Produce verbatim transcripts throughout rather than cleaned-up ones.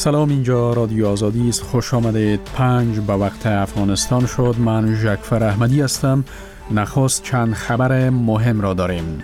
سلام، اینجا رادیو آزادی است. خوش آمدید. پنج به وقت افغانستان شد. من ژکفر احمدی هستم. نخست چند خبر مهم را داریم.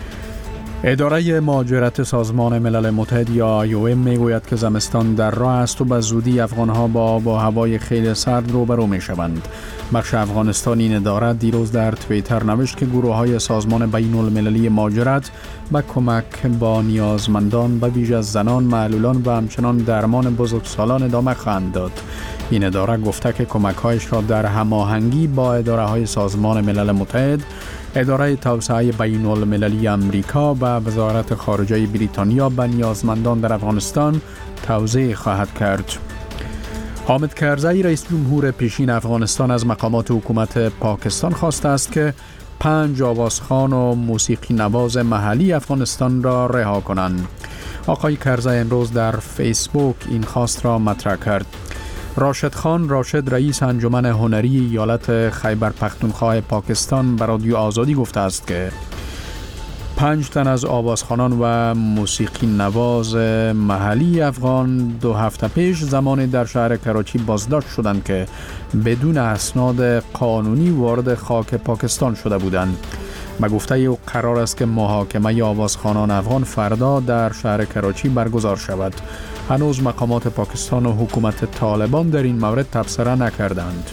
اداره مهاجرت سازمان ملل متحد یا آی او ام میگوید که زمستان در راه است و به زودی افغانها با آب و هوای خیلی سرد روبرو می شوند. بخش افغانستان این اداره دیروز در توییتر نوشت که گروه های سازمان بین المللی مهاجرت به کمک با نیازمندان به ویژه زنان، معلولان و همچنان درمان بزرگسالان ادامه خواهند داد. این اداره گفته که کمک‌هایش را در هماهنگی با اداره‌های سازمان ملل متحد، اداره توسعه بین المللی امریکا و وزارت خارجه بریتانیا به نیازمندان در افغانستان توزیع خواهد کرد. حامد کرزی رئیس جمهور پیشین افغانستان از مقامات حکومت پاکستان خواسته است که پنج آوازخوان و موسیقی نواز محلی افغانستان را رها کنند. آقای کرزی امروز در فیسبوک این خواست را مطرح کرد. راشد خان راشد رئیس انجمن هنری ایالت خیبر پختونخوا پاکستان به رادیو آزادی گفته است که پنج تن از آوازخوانان و موسیقی نواز محلی افغان دو هفته پیش زمانی در شهر کراچی بازداشت شدند که بدون اسناد قانونی وارد خاک پاکستان شده بودند. به گفته او قرار است که محاکمه آوازخوانان افغان فردا در شهر کراچی برگزار شود. هنوز مقامات پاکستان و حکومت طالبان در این مورد تبصره نکردند.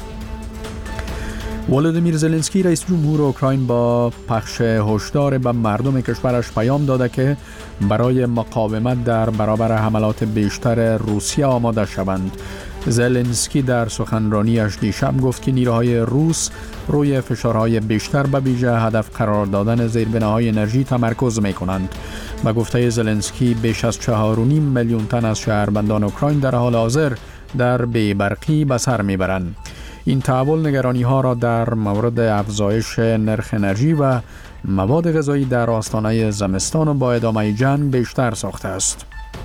ولودیمیر زلنسکی رئیس جمهور اوکراین با پخش هشدار به مردم کشورش پیام داده که برای مقاومت در برابر حملات بیشتر روسیه آماده شوند. زلنسکی در سخنرانیش دیشب گفت که نیروهای روس روی فشارهای بیشتر به ویژه هدف قرار دادن زیربناهای انرژی تمرکز می‌کنند. به گفته زلنسکی بیش از چهار و نیم میلیون تن از شهروندان اوکراین در حال حاضر در بی‌برقی به سر میبرند. این تحول نگرانی‌ها را در مورد افزایش نرخ انرژی و مواد غذایی در آستانه زمستان و با ادامه جنگ بیشتر ساخته است.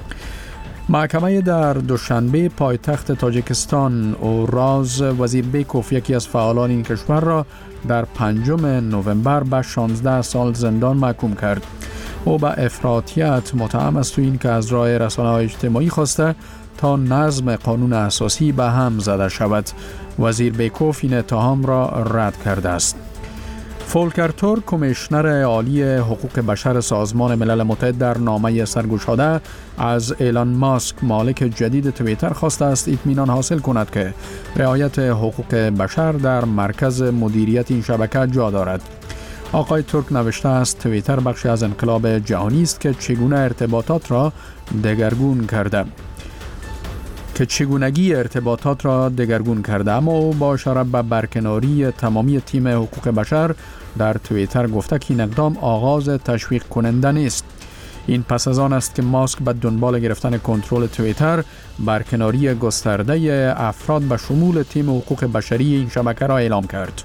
محکمه در دوشنبه پایتخت تاجیکستان اوراز وزیربیکوف یکی از فعالان این کشور را در پنجم نوامبر به شانزده سال زندان محکوم کرد. او به افراطیت متهم است و این که از راه رسانه‌های اجتماعی خواسته تا نظم قانون اساسی به هم زده شود. وزیربیکوف این اتهام را رد کرده است. فولکر تورک کمیشنر عالی حقوق بشر سازمان ملل متحد در نامه سرگشاده از ایلان ماسک مالک جدید توییتر خواسته است اطمینان حاصل کند که رعایت حقوق بشر در مرکز مدیریت این شبکه جا دارد. آقای تورک نوشته است توییتر بخشی از انقلاب جهانی است که چگونه ارتباطات را دگرگون کرده که چگونگی ارتباطات را دگرگون کرده اما او با اشاره به برکناری تمامی تیم حقوق بشر در توییتر گفته که این اقدام آغاز تشویق کننده نیست. این پس از آن است که ماسک به دنبال گرفتن کنترل توییتر برکناری گسترده افراد به شمول تیم حقوق بشری این شبکه را اعلام کرد.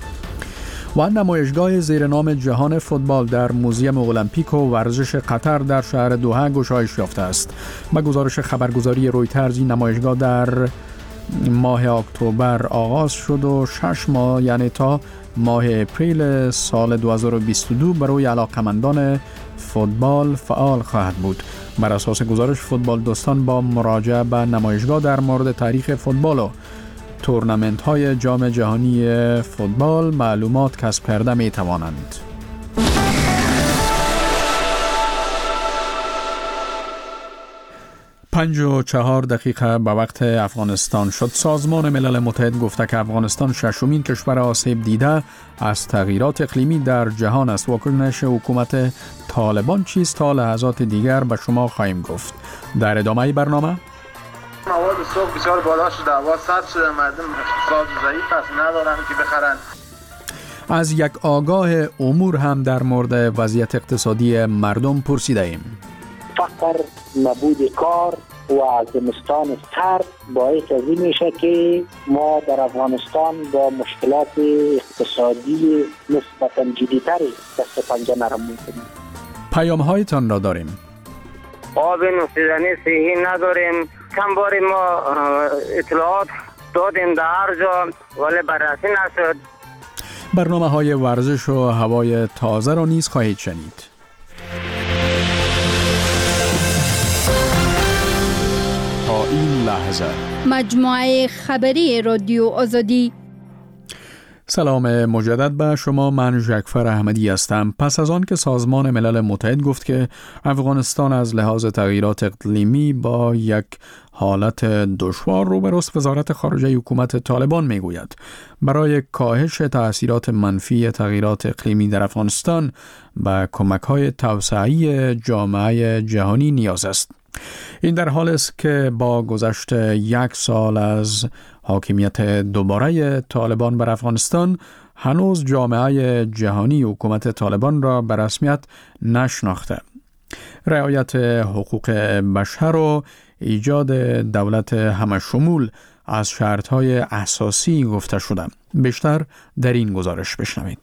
و نمایشگاه زیر نام جهان فوتبال در موزیم المپیک و ورزش قطر در شهر دوحه گشایش یافته است. به گزارش خبرگزاری رویترز این نمایشگاه در ماه اکتبر آغاز شد و شش ماه یعنی تا ماه اپریل سال دو هزار و بیست و دو برای علاقمندان فوتبال فعال خواهد بود. بر اساس گزارش فوتبال دوستان با مراجعه به نمایشگاه در مورد تاریخ فوتبال و تورنمنت های جام جهانی فوتبال معلومات کسب کرده می توانند. پنج و چهار دقیقه به وقت افغانستان شد. سازمان ملل متحد گفته که افغانستان ششمین کشور آسیب دیده از تغییرات اقلیمی در جهان است. واکنش حکومت طالبان چیست؟ تا لحظات دیگر به شما خواهیم گفت. در ادامه برنامه مواد سوخت بسیار بالا شده، هوا سرد شده، مردم اقتصاد ضعیف است، ندارن که بخرن. از یک آگاه امور هم در مورد وضعیت اقتصادی مردم پرسیده ایم. فقر، نبود کار و زمستان سرد باعث از این میشه که ما در افغانستان با مشکلات اقتصادی نسبتاً جدی‌تری دست پنجه نرم می‌کنیم. پیام هایتان را داریم. آب نوشیدنی صحی نداریم. چند باری ما اطلاعات دادیم در هر جا ولی بررسی نشد. برنامه های ورزش و هوای تازه را نیز خواهید شنید. تا این لحظه. مجموعه خبری رادیو آزادی. سلام مجدد به شما، من جعفر احمدی هستم. پس از آن که سازمان ملل متحد گفت که افغانستان از لحاظ تغییرات اقلیمی با یک حالت دشوار روبروست، وزارت خارجه حکومت طالبان میگوید برای کاهش تأثیرات منفی تغییرات اقلیمی در افغانستان به کمک‌های توسعه‌ای جامعه جهانی نیاز است. این در حالی است که با گذشت یک سال از حاکمیت دوباره طالبان بر افغانستان هنوز جامعه جهانی حکومت طالبان را به رسمیت نشناخته. رعایت حقوق بشر و ایجاد دولت همشمول از شرط‌های اساسی گفته شده. بیشتر در این گزارش بشنوید.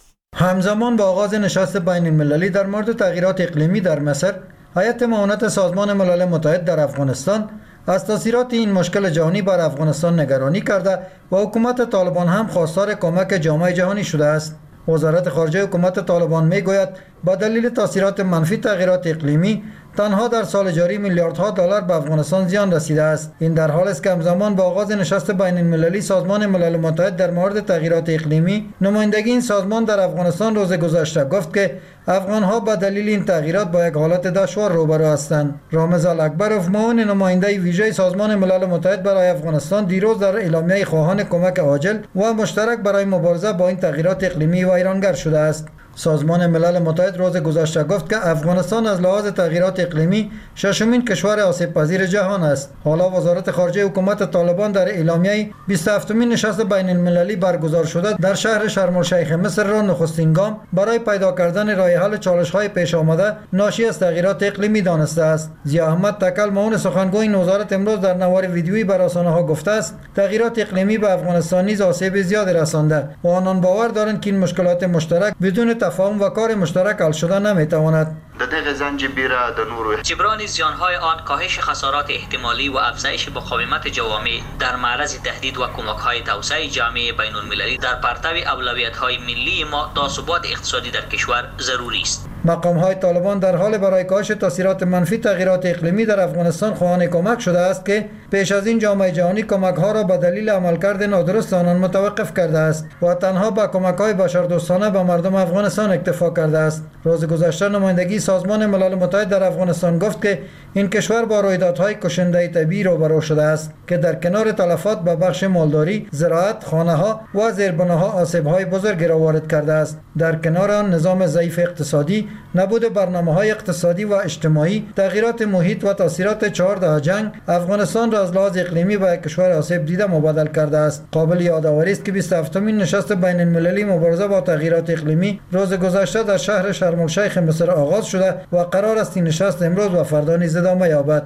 همزمان با آغاز نشست بین المللی در مورد تغییرات اقلیمی در مصر، هیئت معاونت سازمان ملل متحد در افغانستان از تاثیرات این مشکل جهانی بر افغانستان نگرانی کرده و حکومت طالبان هم خواستار کمک جامعه جهانی شده است. وزارت خارجه حکومت طالبان میگوید با دلیل تاثیرات منفی تغییرات اقلیمی تنها در سال جاری میلیاردها دلار به افغانستان زیان رسیده است. این در حالی است که همزمان با آغاز نشست بین المللی سازمان ملل متحد در مورد تغییرات اقلیمی، نمایندگی این سازمان در افغانستان روز گذشته گفت که افغانها به دلیل این تغییرات با یک حالت دشوار روبرو هستند. رامز الاکبروف، معاون نماینده ویژه سازمان ملل متحد برای افغانستان، دیروز در اعلامیه خواهان کمک عاجل و مشترک برای مبارزه با این تغییرات اقلیمی ویرانگر شده است. سازمان ملل متحد روز گذشته گفت که افغانستان از لحاظ تغییرات اقلیمی ششمین کشور آسیب پذیر جهان است. حالا وزارت خارجه حکومت طالبان در اعلامیه بیست و هفتمین نشست بین المللی برگزار شده در شهر شرم الشیخ مصر را نخستین گام برای پیدا کردن راه حل چالش‌های پیش آمده ناشی از تغییرات اقلیمی دانسته است. ضیا احمد تکل، معاون سخنگوی این وزارت، امروز در نوار ویدیویی بر رسانه‌ها گفته است تغییرات اقلیمی به افغانستان نیز آسیب زیاد رسانده و آنان باور دارند که این مشکلات مشترک بدون تفاهم و کار مشترک حل شده نمیتواند. د دغه زنجبیره د نورو جبران زیانهای آن، کاهش خسارات احتمالی و افزایش مقاومت جوامع در معرض تهدید و کمک‌های توسعه جامعه بین المللی در پرتو اولویت‌های ملی ما تا ثبات اقتصادی در کشور ضروری است. مقام‌های طالبان در حال برای کاهش تاثیرات منفی تغییرات اقلیمی در افغانستان خواهان کمک شده است که پیش از این جامعه جهانی کمک‌ها را به دلیل عملکرد نادرست آنان متوقف کرده است و تنها با کمک‌های بشردوستانه به مردم افغانستان اکتفا کرده است. روز گذشته نمایندگی سازمان ملل متحد در افغانستان گفت که این کشور با رویدادهای کشنده طبیعی روبرو شده است که در کنار تلفات به بخش مالداری، زراعت، خانه‌ها و زیربناها آسیب‌های بزرگی را وارد کرده است. در کنار آن نظام ضعیف اقتصادی، نبود برنامه‌های اقتصادی و اجتماعی، تغییرات محیط و تاثیرات چهار دهه جنگ افغانستان را از لحاظ اقلیمی به کشور آسیب دیده مبادل کرده است. قابل یادآوری است که بیست و هفتمین نشست بین المللی مبارزه با تغییرات اقلیمی روز گذشته در شهر شرم الشیخ مصر آغاز شده و قرار است این نشست امروز و فردا نیز ادامه یابد.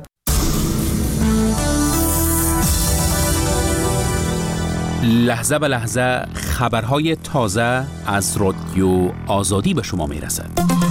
لحظه به لحظه خبرهای تازه از رادیو آزادی به شما میرسد.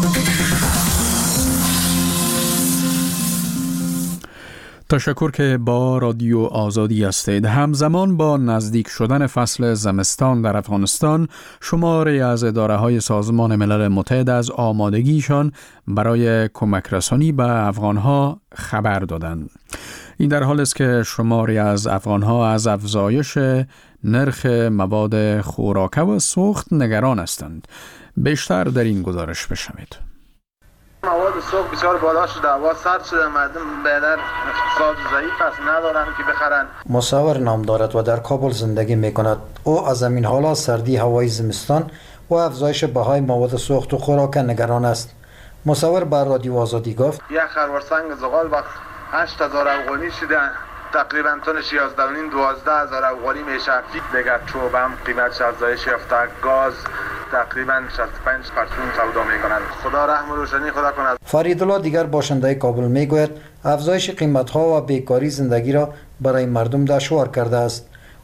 تشکر که با رادیو آزادی هستید. همزمان با نزدیک شدن فصل زمستان در افغانستان، شماری از اداره‌های سازمان ملل متحد از آمادگیشان برای کمک رسانی به افغانها خبر دادند. این در حالی است که شماری از افغانها از افزایش نرخ مواد خوراکه و سوخت نگران هستند. بیشتر در این گزارش بشنوید. مواد سوخت بسیار بالا شده، هوا سرد شده، مردم بیشتر اقتصاد ضعیف است، ندارن که بخرن. مصور نام دارد و در کابل زندگی می کند. او از همین حالا سردی هوای زمستان و افزایش بهای مواد سوخت و خوراک نگران است. مصور بر رادیو آزادی گفت یک خروار سنگ زغال وقت هشت هزار افغانی شده، تقریبا تونش یازده و نیم دوازده هزار افغانی میشه. دیگه چوب هم قیمتش افزایش یافته، گاز تقریبا شصت و پنج درصد سودا میکنند. خدا رحم و روشنی خدا کند. فریدالله دیگر باشنده کابل میگوید افزایش قیمت‌ها و بیکاری زندگی را برای مردم دشوار کرده است.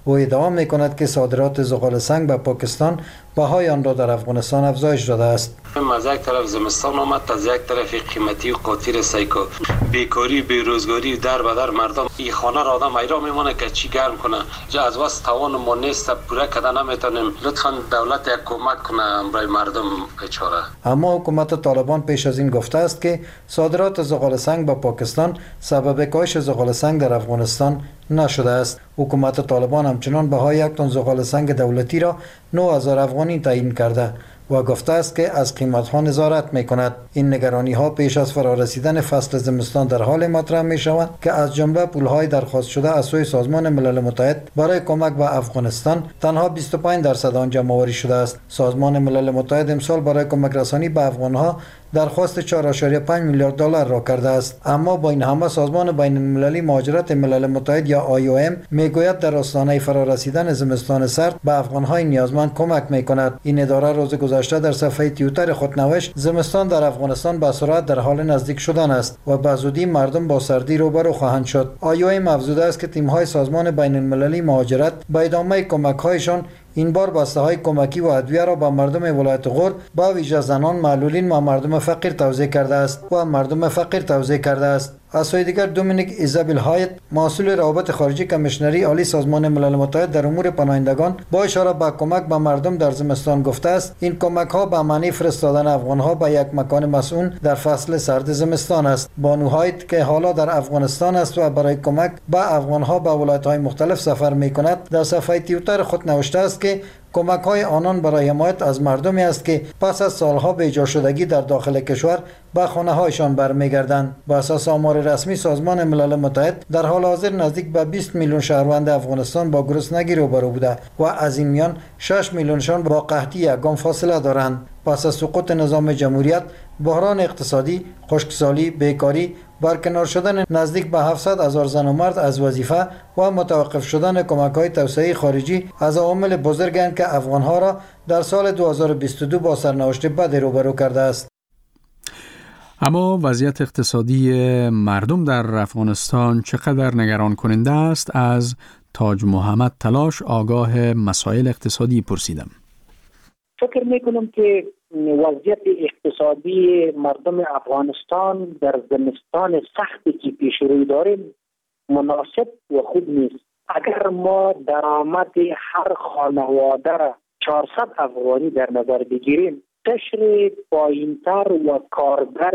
او ادعا می‌کند که صادرات زغال سنگ به پاکستان بهای آن را در افغانستان افزایش داده است. از یک طرف زمستان آمد، از یک طرف قیمتی و قاطیر سایکو، بیکاری، بیروزگاری در به در مردم. این خانه را آدم ایران میمونه که چی گرم کنه. جا از واسه توان ما نیست، پوره کردن نمیتونیم. لطفاً دولت یک کمک کنه برای مردم بیچاره. اما حکومت طالبان پیش از این گفته است که صادرات زغال سنگ به پاکستان سبب کاهش زغال سنگ در افغانستان نشده است. حکومت طالبان همچنان بهای یک تن زغال سنگ دولتی را نه هزار افغانی تعیین کرده و گفته است که از قیمت‌ها نظارت می‌کند. این نگرانی‌ها پیش از فرارسیدن فصل زمستان در حال مطرح می‌شوند که از جمله پول‌های درخواست شده از سوی سازمان ملل متحد برای کمک به افغانستان تنها بیست و پنج درصد آن جمع‌آوری شده است. سازمان ملل متحد امسال برای کمک رسانی به افغان‌ها درخواست چهار ممیز پنج میلیارد دلار را کرده است. اما با این همه سازمان بین المللی مهاجرت ملل متحد یا آی او ام میگوید در آستانه فرارسیدن زمستان سرد به افغان‌های نیازمند کمک می‌کند. این اداره روز گذشته در صفحه توییتر خود نوشت زمستان در افغانستان به سرعت در حال نزدیک شدن است و به زودی مردم با سردی روبرو خواهند شد. آی او ام افزوده است که تیم‌های سازمان بین المللی مهاجرت به ادامه کمک‌هایشان این بار بسته‌های کمکی و ادویه را به مردم ولایت غور با ویژه زنان، معلولین و مردم فقیر توزیع کرده است و مردم فقیر توزیع کرده است. از سوی دیگر دومینیک ایزابل هایت مسئول روابط خارجی کمیشنری عالی سازمان ملل متحد در امور پناهندگان با اشاره به کمک به مردم در زمستان گفته است این کمک ها به معنی فرستادن افغان ها به یک مکان مسئول در فصل سرد زمستان است. بانو هایت که حالا در افغانستان است و برای کمک به افغان ها به ولایت های مختلف سفر می کند در صفحه توییتر خود نوشته است که کمک های آنان برای حمایت از مردمی است که پس از سالها به جا شدگی در داخل کشور به خانه هایشان برمیگردند. بر اساس آمار رسمی سازمان ملل متحد در حال حاضر نزدیک به بیست میلیون شهروند افغانستان با گرسنگی روبرو بوده و از این میان شش میلیونشان با قحطی یکم فاصله دارند. پس از سقوط نظام جمهوریت، بحران اقتصادی، خشکسالی، بیکاری، برکنار شدن نزدیک به هفتصد هزار زن و مرد از وظیفه و متوقف شدن کمک‌های توسعه خارجی از عوامل بزرگند که افغان‌ها را در سال دو هزار و بیست و دو با سرنوشت بد روبرو کرده است. اما وضعیت اقتصادی مردم در افغانستان چقدر نگران کننده است؟ از تاج محمد تلاش آگاه مسائل اقتصادی پرسیدم. فکر میکنم که وضعیت اقتصادی مردم افغانستان در زمستان سختی که پیش روی داریم مناسب و خوب نیست. اگر ما درآمد هر خانواده را چهارصد افغانی در نظر بگیریم، قشر پایینتر و کارگر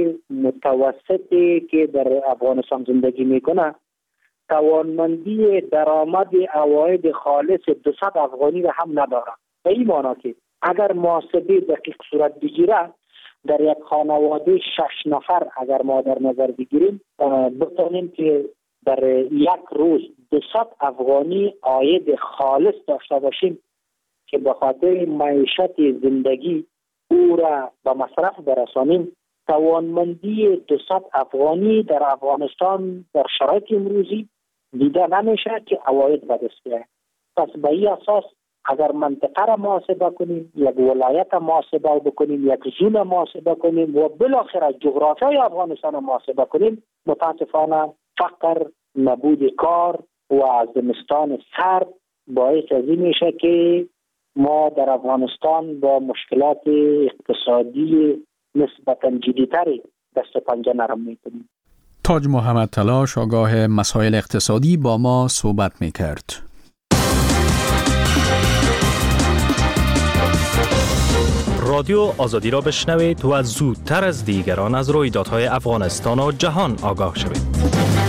متوسطی که در افغانستان زندگی میکنه توانمندی درآمد عواید خالص دویست افغانی را هم نداره. به این معنی که اگر محاسبه دقیق صورت بگیره در یک خانواده شش نفر اگر ما در نظر بگیریم بتونیم که در یک روز دویست افغانی عاید خالص داشته باشیم که به خاطر معیشت زندگی او را به مصرف برسانیم. توانمندی دویست افغانی در افغانستان در شرایط امروزی دیده نمیشه که عواید به دست بیاید. پس به این اساس اگر منطقه را محاسبه کنیم، یک ولایت محاسبه بکنیم، یک زون محاسبه کنیم و بالاخره جغرافیای افغانستان را محاسبه کنیم، متاسفانه فقر، نبود کار و زمستان سرد باعث از این میشه که ما در افغانستان با مشکلات اقتصادی نسبتاً جدی‌تری دست و پنجه نرم میکنیم. تاج محمد تلاش آگاه مسائل اقتصادی با ما صحبت میکرد. رادیو آزادی را بشنوید و زودتر از دیگران از رویدادهای افغانستان و جهان آگاه شوید.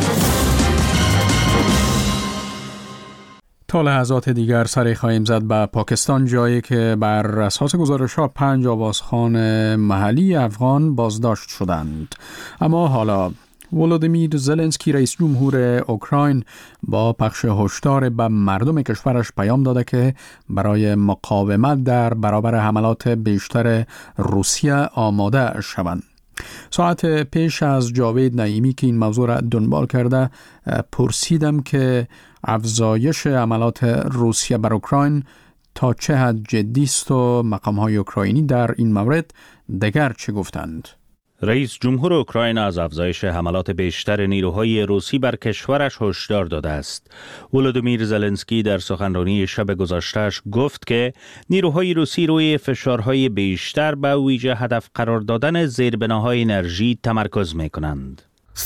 تا لحظات دیگر سری خواهیم زد به پاکستان، جایی که بر اساس گزارش‌ها پنج آوازخوان محلی افغان بازداشت شدند. اما حالا ولودیمیر زلنسکی رئیس جمهور اوکراین با پخش هشدار به مردم کشورش پیام داده که برای مقاومت در برابر حملات بیشتر روسیه آماده شوند. ساعت پیش از جاوید نعیمی که این موضوع را دنبال کرده پرسیدم که افزایش حملات روسیه بر اوکراین تا چه حد جدی است و مقام‌های اوکراینی در این مورد دیگر چه گفتند. رئیس جمهور اوکراین از افزایش حملات بیشتر نیروهای روسی بر کشورش هشدار داده است. ولودیمیر زلنسکی در سخنرانی شب گذشته‌اش گفت که نیروهای روسی روی فشارهای بیشتر به ویژه هدف قرار دادن زیربناهای انرژی تمرکز می‌کنند.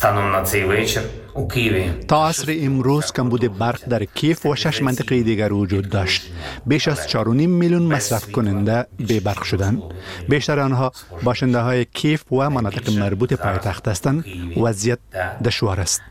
تا عصر امروز کمبود برق در کیف و شش منطقه دیگر وجود داشت. بیش از چهار و نیم میلیون مصرف کننده بی برق شدند. بیشتر آنها باشنده های کیف و مناطق مربوط پایتخت هستند. وضعیت دشوار است.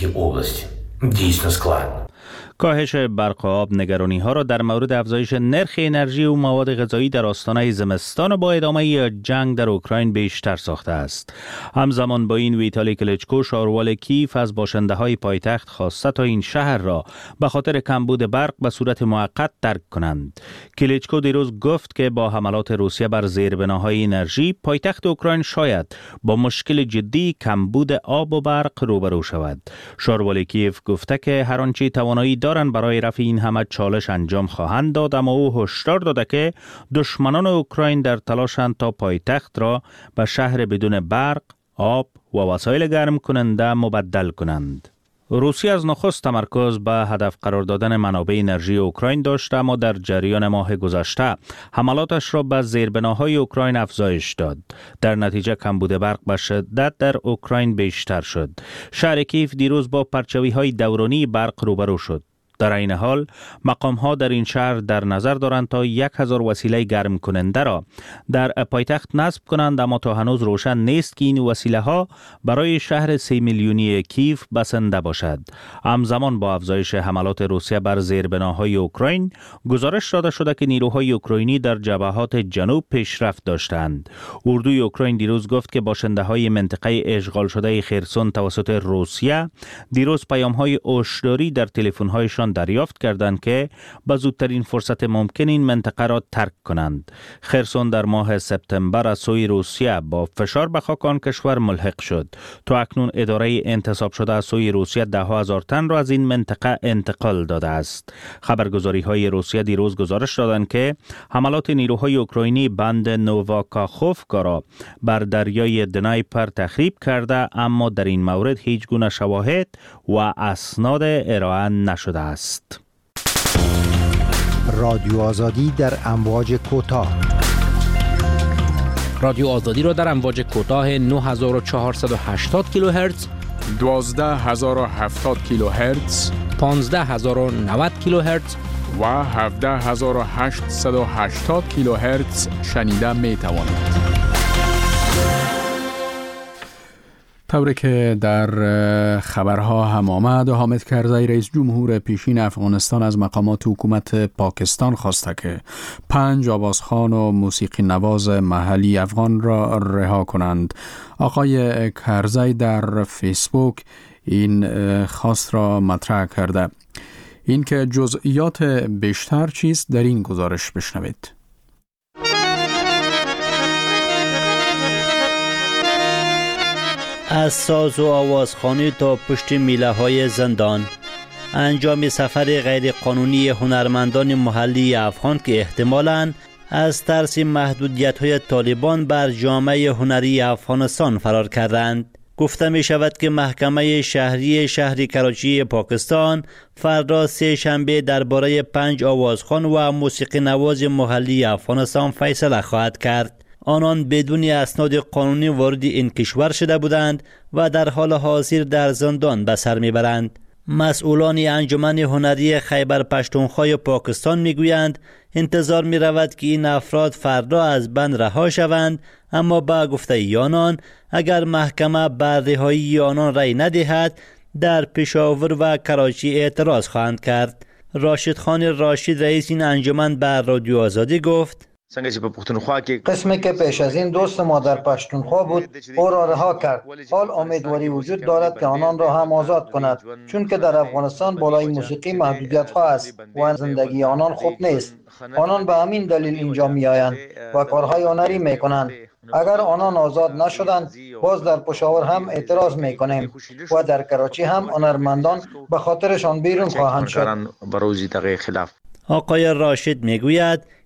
کاهش برق و آب نگرانی ها را در مورد افزایش نرخ انرژی و مواد غذایی در آستانه زمستان و با ادامه جنگ در اوکراین بیشتر ساخته است. همزمان با این ویتالی کلیچکو شاروال کیف از باشنده های پایتخت خواسته تا این شهر را به خاطر کمبود برق به صورت موقت ترک کنند. کلیچکو دیروز گفت که با حملات روسیه بر زیربناهای انرژی پایتخت اوکراین شاید با مشکل جدی کمبود آب و برق روبرو شود. شاروال کیف گفته که هر آنچه توانایی دارند برای رفع این همه چالش انجام خواهند داد، اما او هشدار داده که دشمنان اوکراین در تلاشند تا پایتخت را به شهر بدون برق، آب و وسایل گرم کننده مبدل کنند. روسیه از نخست تمرکز به هدف قرار دادن منابع انرژی اوکراین داشت، اما در جریان ماه گذشته حملاتش را به زیربناهای اوکراین افزایش داد. در نتیجه کمبود برق به شدت در اوکراین بیشتر شد. شهر کیف دیروز با پرچاوی‌های دورانی برق روبرو شد. در این حال مقام ها در این شهر در نظر دارند تا یک هزار وسیله گرم کننده را در پایتخت نصب کنند، اما تا هنوز روشن نیست که این وسیله ها برای شهر سه میلیونی کیف بسنده باشد. همزمان با افزایش حملات روسیه بر زیربناهای اوکراین، گزارش داده شده که نیروهای اوکراینی در جبهات جنوب پیشرفت داشتند. اردوی اوکراین دیروز گفت که باشنده های منطقه اشغال شده خرسون توسط روسیه دیروز پیام های هشداری در تلفن هایشان دریافت کردند که به زودترین فرصت ممکن این منطقه را ترک کنند. خرسون در ماه سپتامبر از سوی روسیه با فشار به خاک آن کشور ملحق شد. تا اکنون اداره انتصاب شده از سوی روسیه ده هزار تن را از این منطقه انتقال داده است. خبرگزاری های روسیه دیروز گزارش دادند که حملات نیروهای اوکراینی بند نوواکاخوفکا را بر دریای دنایپر تخریب کرده، اما در این مورد هیچ گونه شواهد و اسناد ارائه نشده است. رادیو آزادی در امواج کوتاه. رادیو آزادی را در امواج کوتاه نه هزار و چهارصد و هشتاد کیلوهرتز، دوازده هزار و هفتاد کیلوهرتز، پانزده هزار و نود کیلوهرتز و هفده هزار و هشتصد و هشتاد کیلوهرتز شنیده می توانید. طوری که در خبرها هم آمد، حامد کرزی رئیس جمهور پیشین افغانستان از مقامات حکومت پاکستان خواسته که پنج آوازخوان و موسیقی نواز محلی افغان را رها کنند. آقای کرزی در فیسبوک این خواست را مطرح کرده. این که جزئیات بیشتر چیست در این گزارش بشنوید. از ساز و آوازخوانی تا پشت میله های زندان، انجام سفر غیرقانونی هنرمندان محلی افغان که احتمالاً از ترس محدودیت های طالبان بر جامعه هنری افغانستان فرار کردند. گفته می شود که محکمه شهری شهر کراچی پاکستان فردا سه شنبه درباره پنج آوازخوان و موسیقی نواز محلی افغانستان فیصله خواهد کرد. آنان بدون اسناد قانونی وارد این کشور شده بودند و در حال حاضر در زندان به سر میبرند. مسئولان انجمن هنری خیبر پشتونخوا پاکستان میگویند انتظار می رود که این افراد فردا از بند رها شوند، اما با گفته آنان اگر محکمه بر رهایی آنان رأی ندهد در پشاور و کراچی اعتراض خواهند کرد. راشد خان راشد رئیس این انجمن بر رادیو آزادی گفت قسمی که پیش از این دوست ما در پشتونخوا بود او را رها کرد. حال امیدواری وجود دارد که آنان را هم آزاد کند، چون که در افغانستان بالای موسیقی محدودیت ها است و زندگی آنان خوب نیست. آنان به همین دلیل اینجا می آیند و کارهای هنری می کنند. اگر آنان آزاد نشدند باز در پشاور هم اعتراض می کنیم و در کراچی هم هنرمندان به خاطرشان بیرون خواهند شد. آقای راشد میگوید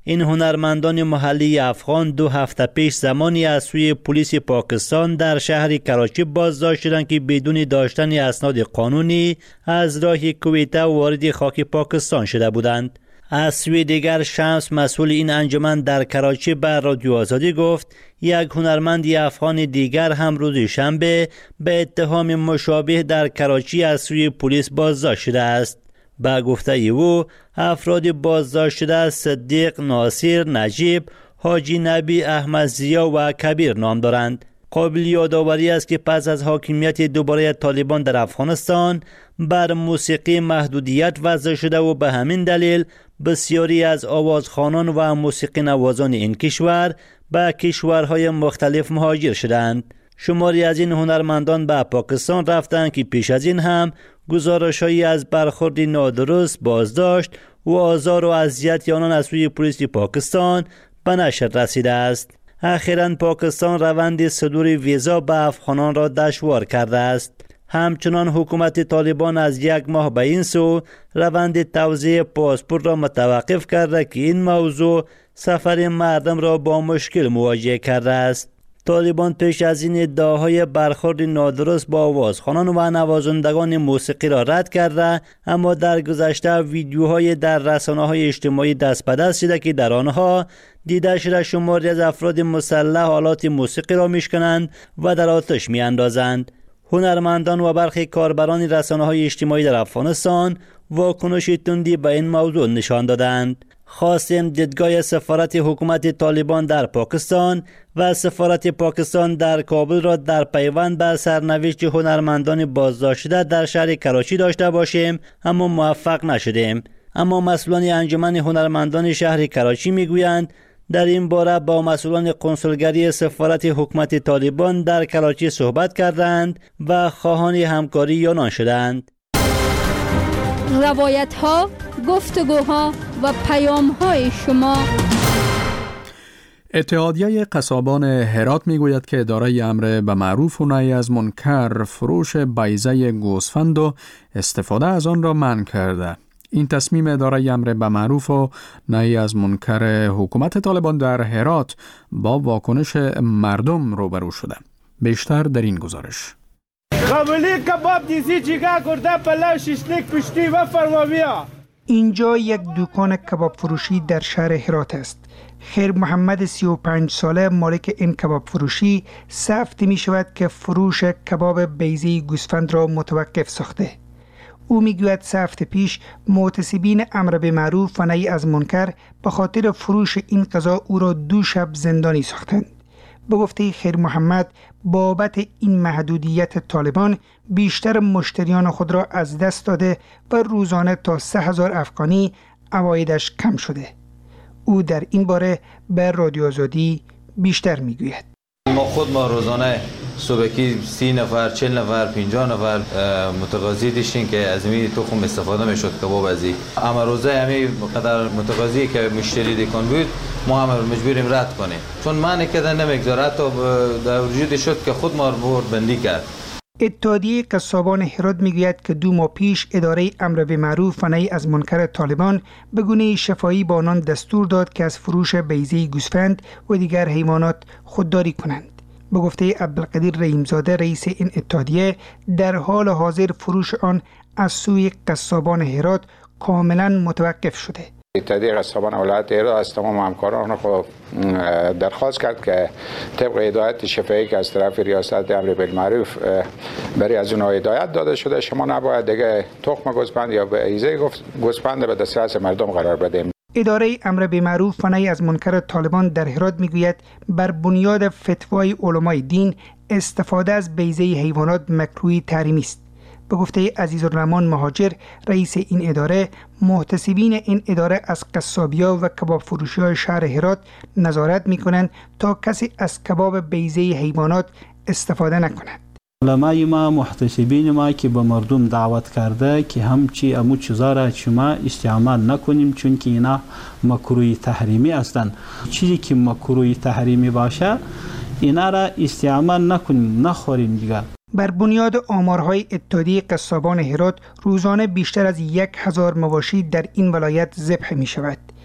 این هنرمندان محلی افغان دو هفته پیش زمانی از سوی پلیس پاکستان در شهر کراچی بازداشت شدند که بدون داشتن اسناد قانونی از راه کویته وارد خاک پاکستان شده بودند. از سوی دیگر شمس مسئول این انجمن در کراچی به رادیو آزادی گفت یک هنرمند افغان دیگر هم روز شنبه به اتهام مشابه در کراچی از سوی پلیس بازداشت شده است. با گفته او افراد بازداشت شده صدیق، ناصر، نجیب، حاجی نبی، احمد زیا و کبیر نام دارند. قابل یادآوری است که پس از حاکمیت دوباره طالبان در افغانستان بر موسیقی محدودیت وضع شده و به همین دلیل بسیاری از آوازخوانان و موسیقی نوازان این کشور به کشورهای مختلف مهاجر شدند. شماری از این هنرمندان به پاکستان رفتند که پیش از این هم گزارش‌هایی از برخورد نادرست، بازداشت و آزار و اذیت آنان از سوی پلیس پاکستان به نشر رسیده است. اخیراً پاکستان روند صدور ویزا به افغانان را دشوار کرده است. همچنان حکومت طالبان از یک ماه به این سو روند توزیع پاسپورت را متوقف کرده که این موضوع سفر مردم را با مشکل مواجه کرده است. طالبان پیش از این ادعاهای برخورد نادرست با آوازخوانان و نوازندگان موسیقی را رد کرده، اما در گذشته ویدیوهای در رسانه‌های اجتماعی دست به دست شده که در آنها دیده شده شماری از افراد مسلح آلات موسیقی را میشکنند و در آتش میاندازند. هنرمندان و برخی کاربران رسانه‌های اجتماعی در افغانستان واکنش تندی به این موضوع نشان دادند. خواستیم دیدگاه سفارت حکومت طالبان در پاکستان و سفارت پاکستان در کابل را در پیوند به سرنوشت هنرمندان بازداشت شده در شهر کراچی داشته باشیم، اما موفق نشدیم. اما مسئولان انجمن هنرمندان شهر کراچی میگویند در این باره با مسئولان کنسولگری سفارت حکومت طالبان در کراچی صحبت کردند و خواهان همکاری آنان شدند. روایت ها، گفتگوها و پیام های شما. اتحادیه قصابان هرات میگوید که اداره امر به معروف و نهی از منکر فروش بیضه گوسفند و استفاده از آن را منع کرده. این تصمیم اداره امر به معروف و نهی از منکر حکومت طالبان در هرات با واکنش مردم روبرو شده. بیشتر در این گزارش. قبولی کباب دیزی جیگه کرده پلاو شیشلیک پشتی و فرماویا. اینجا یک دکان کباب فروشی در شهر هرات است. خیر محمد سی و پنج ساله مالک این کباب فروشی سفت می شود که فروش کباب بیضه گوسفند را متوقف ساخته. او میگوید سه هفته پیش محتسبین امر به معروف و نهی از منکر به خاطر فروش این غذا او را دو شب زندانی ساختند. به گفته خیر محمد بابت این محدودیت طالبان بیشتر مشتریان خود را از دست داده و روزانه تا سه هزار افغانی عوایدش کم شده. او در این باره به رادیو آزادی بیشتر میگوید. ما خود ما روزانه صبحی سی نفر، چهل نفر، پنجاه نفر متقاضی داشتیم که از این تخم استفاده میشد کباب ازی. اما روزه همین قدر متقاضی که مشتری دکان بود ما هم مجبوریم رد کنیم، چون معنی کردن نمیگذاره. تا در وجود شد که خود ما رو بندی کرد. اتحادیه قصابان هرات میگوید که دو ماه پیش اداره امر به معروف و نهی از منکر طالبان به گونه شفاهی با آنان دستور داد که از فروش بیضه گوسفند و دیگر حیوانات خودداری کنند. به گفته عبدالقدیر رحیمزاده رئیس این اتحادیه، در حال حاضر فروش آن از سوی قصابان هرات کاملا متوقف شده. اتحادیه قصابان ولایت هرات از تمام همکاران خود درخواست کرد که طبق هدایت شفاهی که از طرف ریاست امر بالمعروف برای از اونها هدایت داده شده، شما نباید دیگه تخم گوسفند یا بیضه گوسفند به دسترس مردم قرار بدیم. اداره امر به معروف و نهی از منکر طالبان در هرات میگوید بر بنیاد فتوای علمای دین استفاده از بیضه حیوانات مکروه تحریمی است. به گفته عزیزالرحمن مهاجر رئیس این اداره، محتسبین این اداره از قصابیا و کباب فروشی‌های شهر هرات نظارت میکنند تا کسی از کباب بیضه حیوانات استفاده نکند. علمای ما، محتسبین ما که به مردم دعوت کرده که همچی امو چیزا را شما استعمال نکنیم چون که اینا مکروه تحریمی هستند. چیزی که مکروه تحریمی باشه اینا را استعمال نکنیم، نخوریم دیگه. بر بنیاد آمارهای اتحادیه قصابان هرات روزانه بیشتر از یک هزار مواشی در این ولایت ذبح می شود.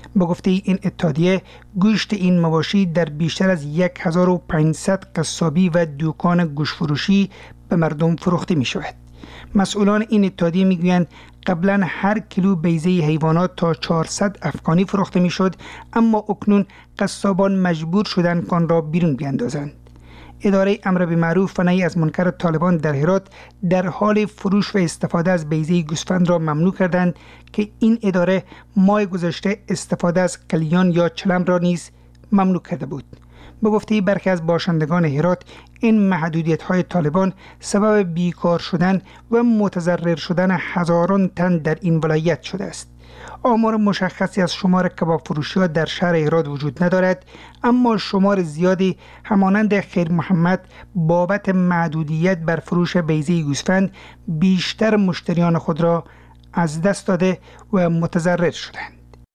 به گفته این اتحادیه گوشت این مواشی در بیشتر از هزار و پانصد قصابی و دکان گوشت فروشی به مردم فروخته می شود. مسئولان این اتحادیه می گویند قبلا هر کیلو بیضه حیوانات تا چهارصد افغانی فروخته می شد، اما اکنون قصابان مجبور شدند آن را بیرون بیندازند. اداره امر بالمعروف و نهی از منکر طالبان در هرات در حال فروش و استفاده از بیضه گوسفند را ممنوع کردند که این اداره ماه گذشته استفاده از کلیان یا چلم را نیز ممنوع کرده بود. به گفته برخی از باشندگان هرات، این محدودیت‌های طالبان سبب بیکار شدن و متضرر شدن هزاران تن در این ولایت شده است. آمار مشخصی از شمار کباب فروشی‌ها در شهر هرات وجود ندارد، اما شمار زیادی همانند خیر محمد بابت محدودیت بر فروش بیضه گوسفند بیشتر مشتریان خود را از دست داده و متضرر شدند.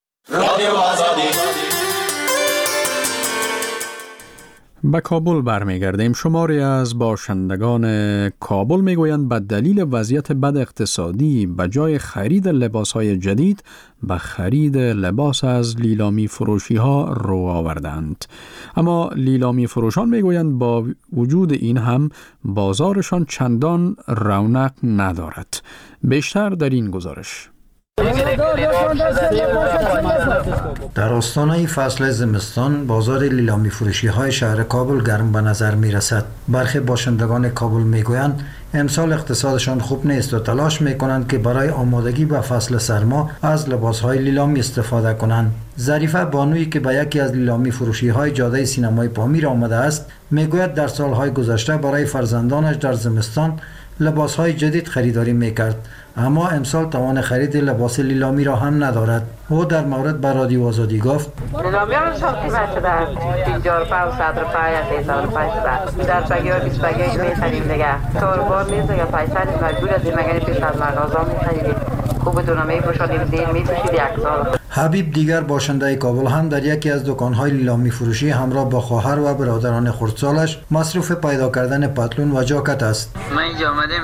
به کابل برمیگردیم. شماری از باشندگان کابل میگویند به دلیل وضعیت بد اقتصادی به جای خرید لباسهای جدید به خرید لباس از لیلامی فروشی ها رو آوردند. اما لیلامی فروشان میگویند با وجود این هم بازارشان چندان رونق ندارد. بیشتر در این گزارش. در آستانه فصل زمستان بازار لیلامی فروشی های شهر کابل گرم به نظر می رسد. برخی باشندگان کابل می گویند امسال اقتصادشان خوب نیست و تلاش می کنند که برای آمادگی به فصل سرما از لباس های لیلامی استفاده کنند. ظریفه بانویی که به یکی از لیلامی فروشی های جاده سینمای پامیر آمده است می گوید در سالهای گذشته برای فرزندانش در زمستان لباس های جدید خریداری می کرد، اما امسال توان خرید لباس لیلامی را هم ندارد. او در مورد به رادیو آزادی گفت لیلامی هم شما قیمت شده پنجاه روپیه و صد روپیه یا سیصد روپیه شده. در پگی و بیست پگی میخریم دیگه. توربار نیست دیگه، پیسه نیست، مجبور از این مگنی پیش از مغازه میخریم. خوب دونه میپوشانیم، دین میپوشید یک سال. حبیب دیگر باشنده کابل هم در یکی از دکان‌های لیلامی فروشی همراه با خواهر و برادران خردسالش مصروف پیدا کردن پتلون و جاکت است. ما اینجا آمدیم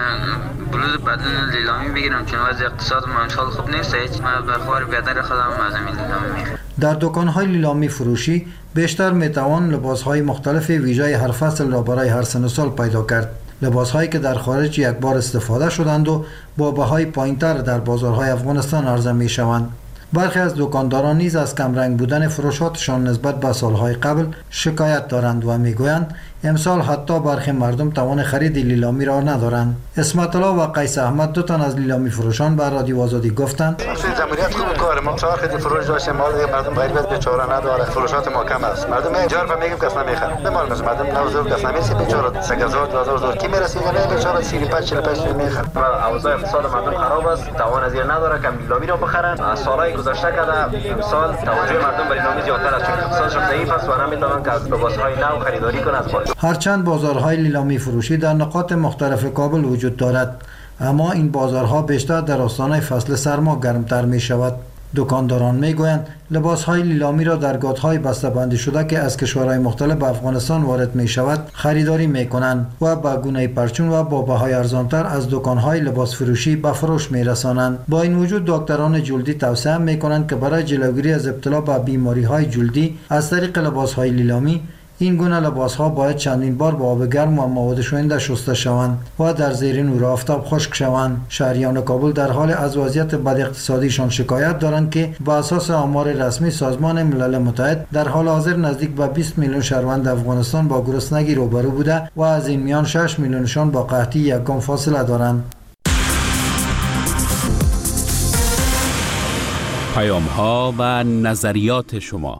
بلوز پتلون لیلامی بگیرم چون وضع اقتصاد ما امسال خوب نیست. ما به خواهر برادر خودم از این لیلامی میخرم. در دکان‌های لیلامی فروشی بیشتر میتوان لباس‌های مختلف ویژه هر فصل را برای هر سن و سال پیدا کرد. لباس‌هایی که در خارج یک بار استفاده شدند و با بهای پایین‌تر در بازارهای افغانستان عرضه می‌شوند. برخی از دکانداران نیز از کمرنگ بودن فروشاتشان نسبت به سالهای قبل شکایت دارند و میگویند امسال حتی برخی مردم توان خرید لیلامی را ندارند. اسمت الله و قیس احمد دو تن از لیلامی فروشان به رادیو آزادی گفتند جمهوریت خوب کار ما چهار خرید فروش داشتیم، مال مردم غیر بیچاره نداره، فروشات ما کم است. مردم اینجا رو میگیم کس نمیخره. به مال مردم نوزور کس نمیسی بیچاره سه هزار دو هزار کی میرسه نه بیچاره سی و پنج چهل و پنج میخره. اوضاع اقتصاد مردم خراب است، توان از این نداره که لیلامی را بخرن. از سالهای گذشته کرده امسال توجه مردم به لیلامی زیادتر است چون اقتصادشون ضعیف است و نمیتونن که از لباسهای نو خریداری کنند از خارج. هرچند بازارهای لیلامی فروشی در نقاط مختلف کابل وجود دارد، اما این بازارها بیشتر در آستانه فصل سرما گرمتر می شود. دکانداران می گویند لباسهای لیلامی را در گاتهای بسته‌بندی شده که از کشورهای مختلف به افغانستان وارد می شود خریداری می کنند و با گونه پرچون و با بهای ارزانتر از دکانهای لباس فروشی به فروش می رسانند. با این وجود دکتران جلدی توصیه می کنند که برای جلوگیری از ابتلا به بیماری های جلدی از طریق لباسهای لیلامی این گونه لباس‌ها باید چندین بار با آب گرم و مواد شوینده شسته شوند و در زیر نور آفتاب خشک شوند. شهریان کابل در حال از وضعیت بد اقتصادیشان شکایت دارند که با اساس آمار رسمی سازمان ملل متحد در حال حاضر نزدیک به بیست میلیون شهروند افغانستان با گرسنگی روبرو بوده و از این میان شش میلیونشان با قحطی یکم فاصله دارند. پیام‌ها و نظریات شما.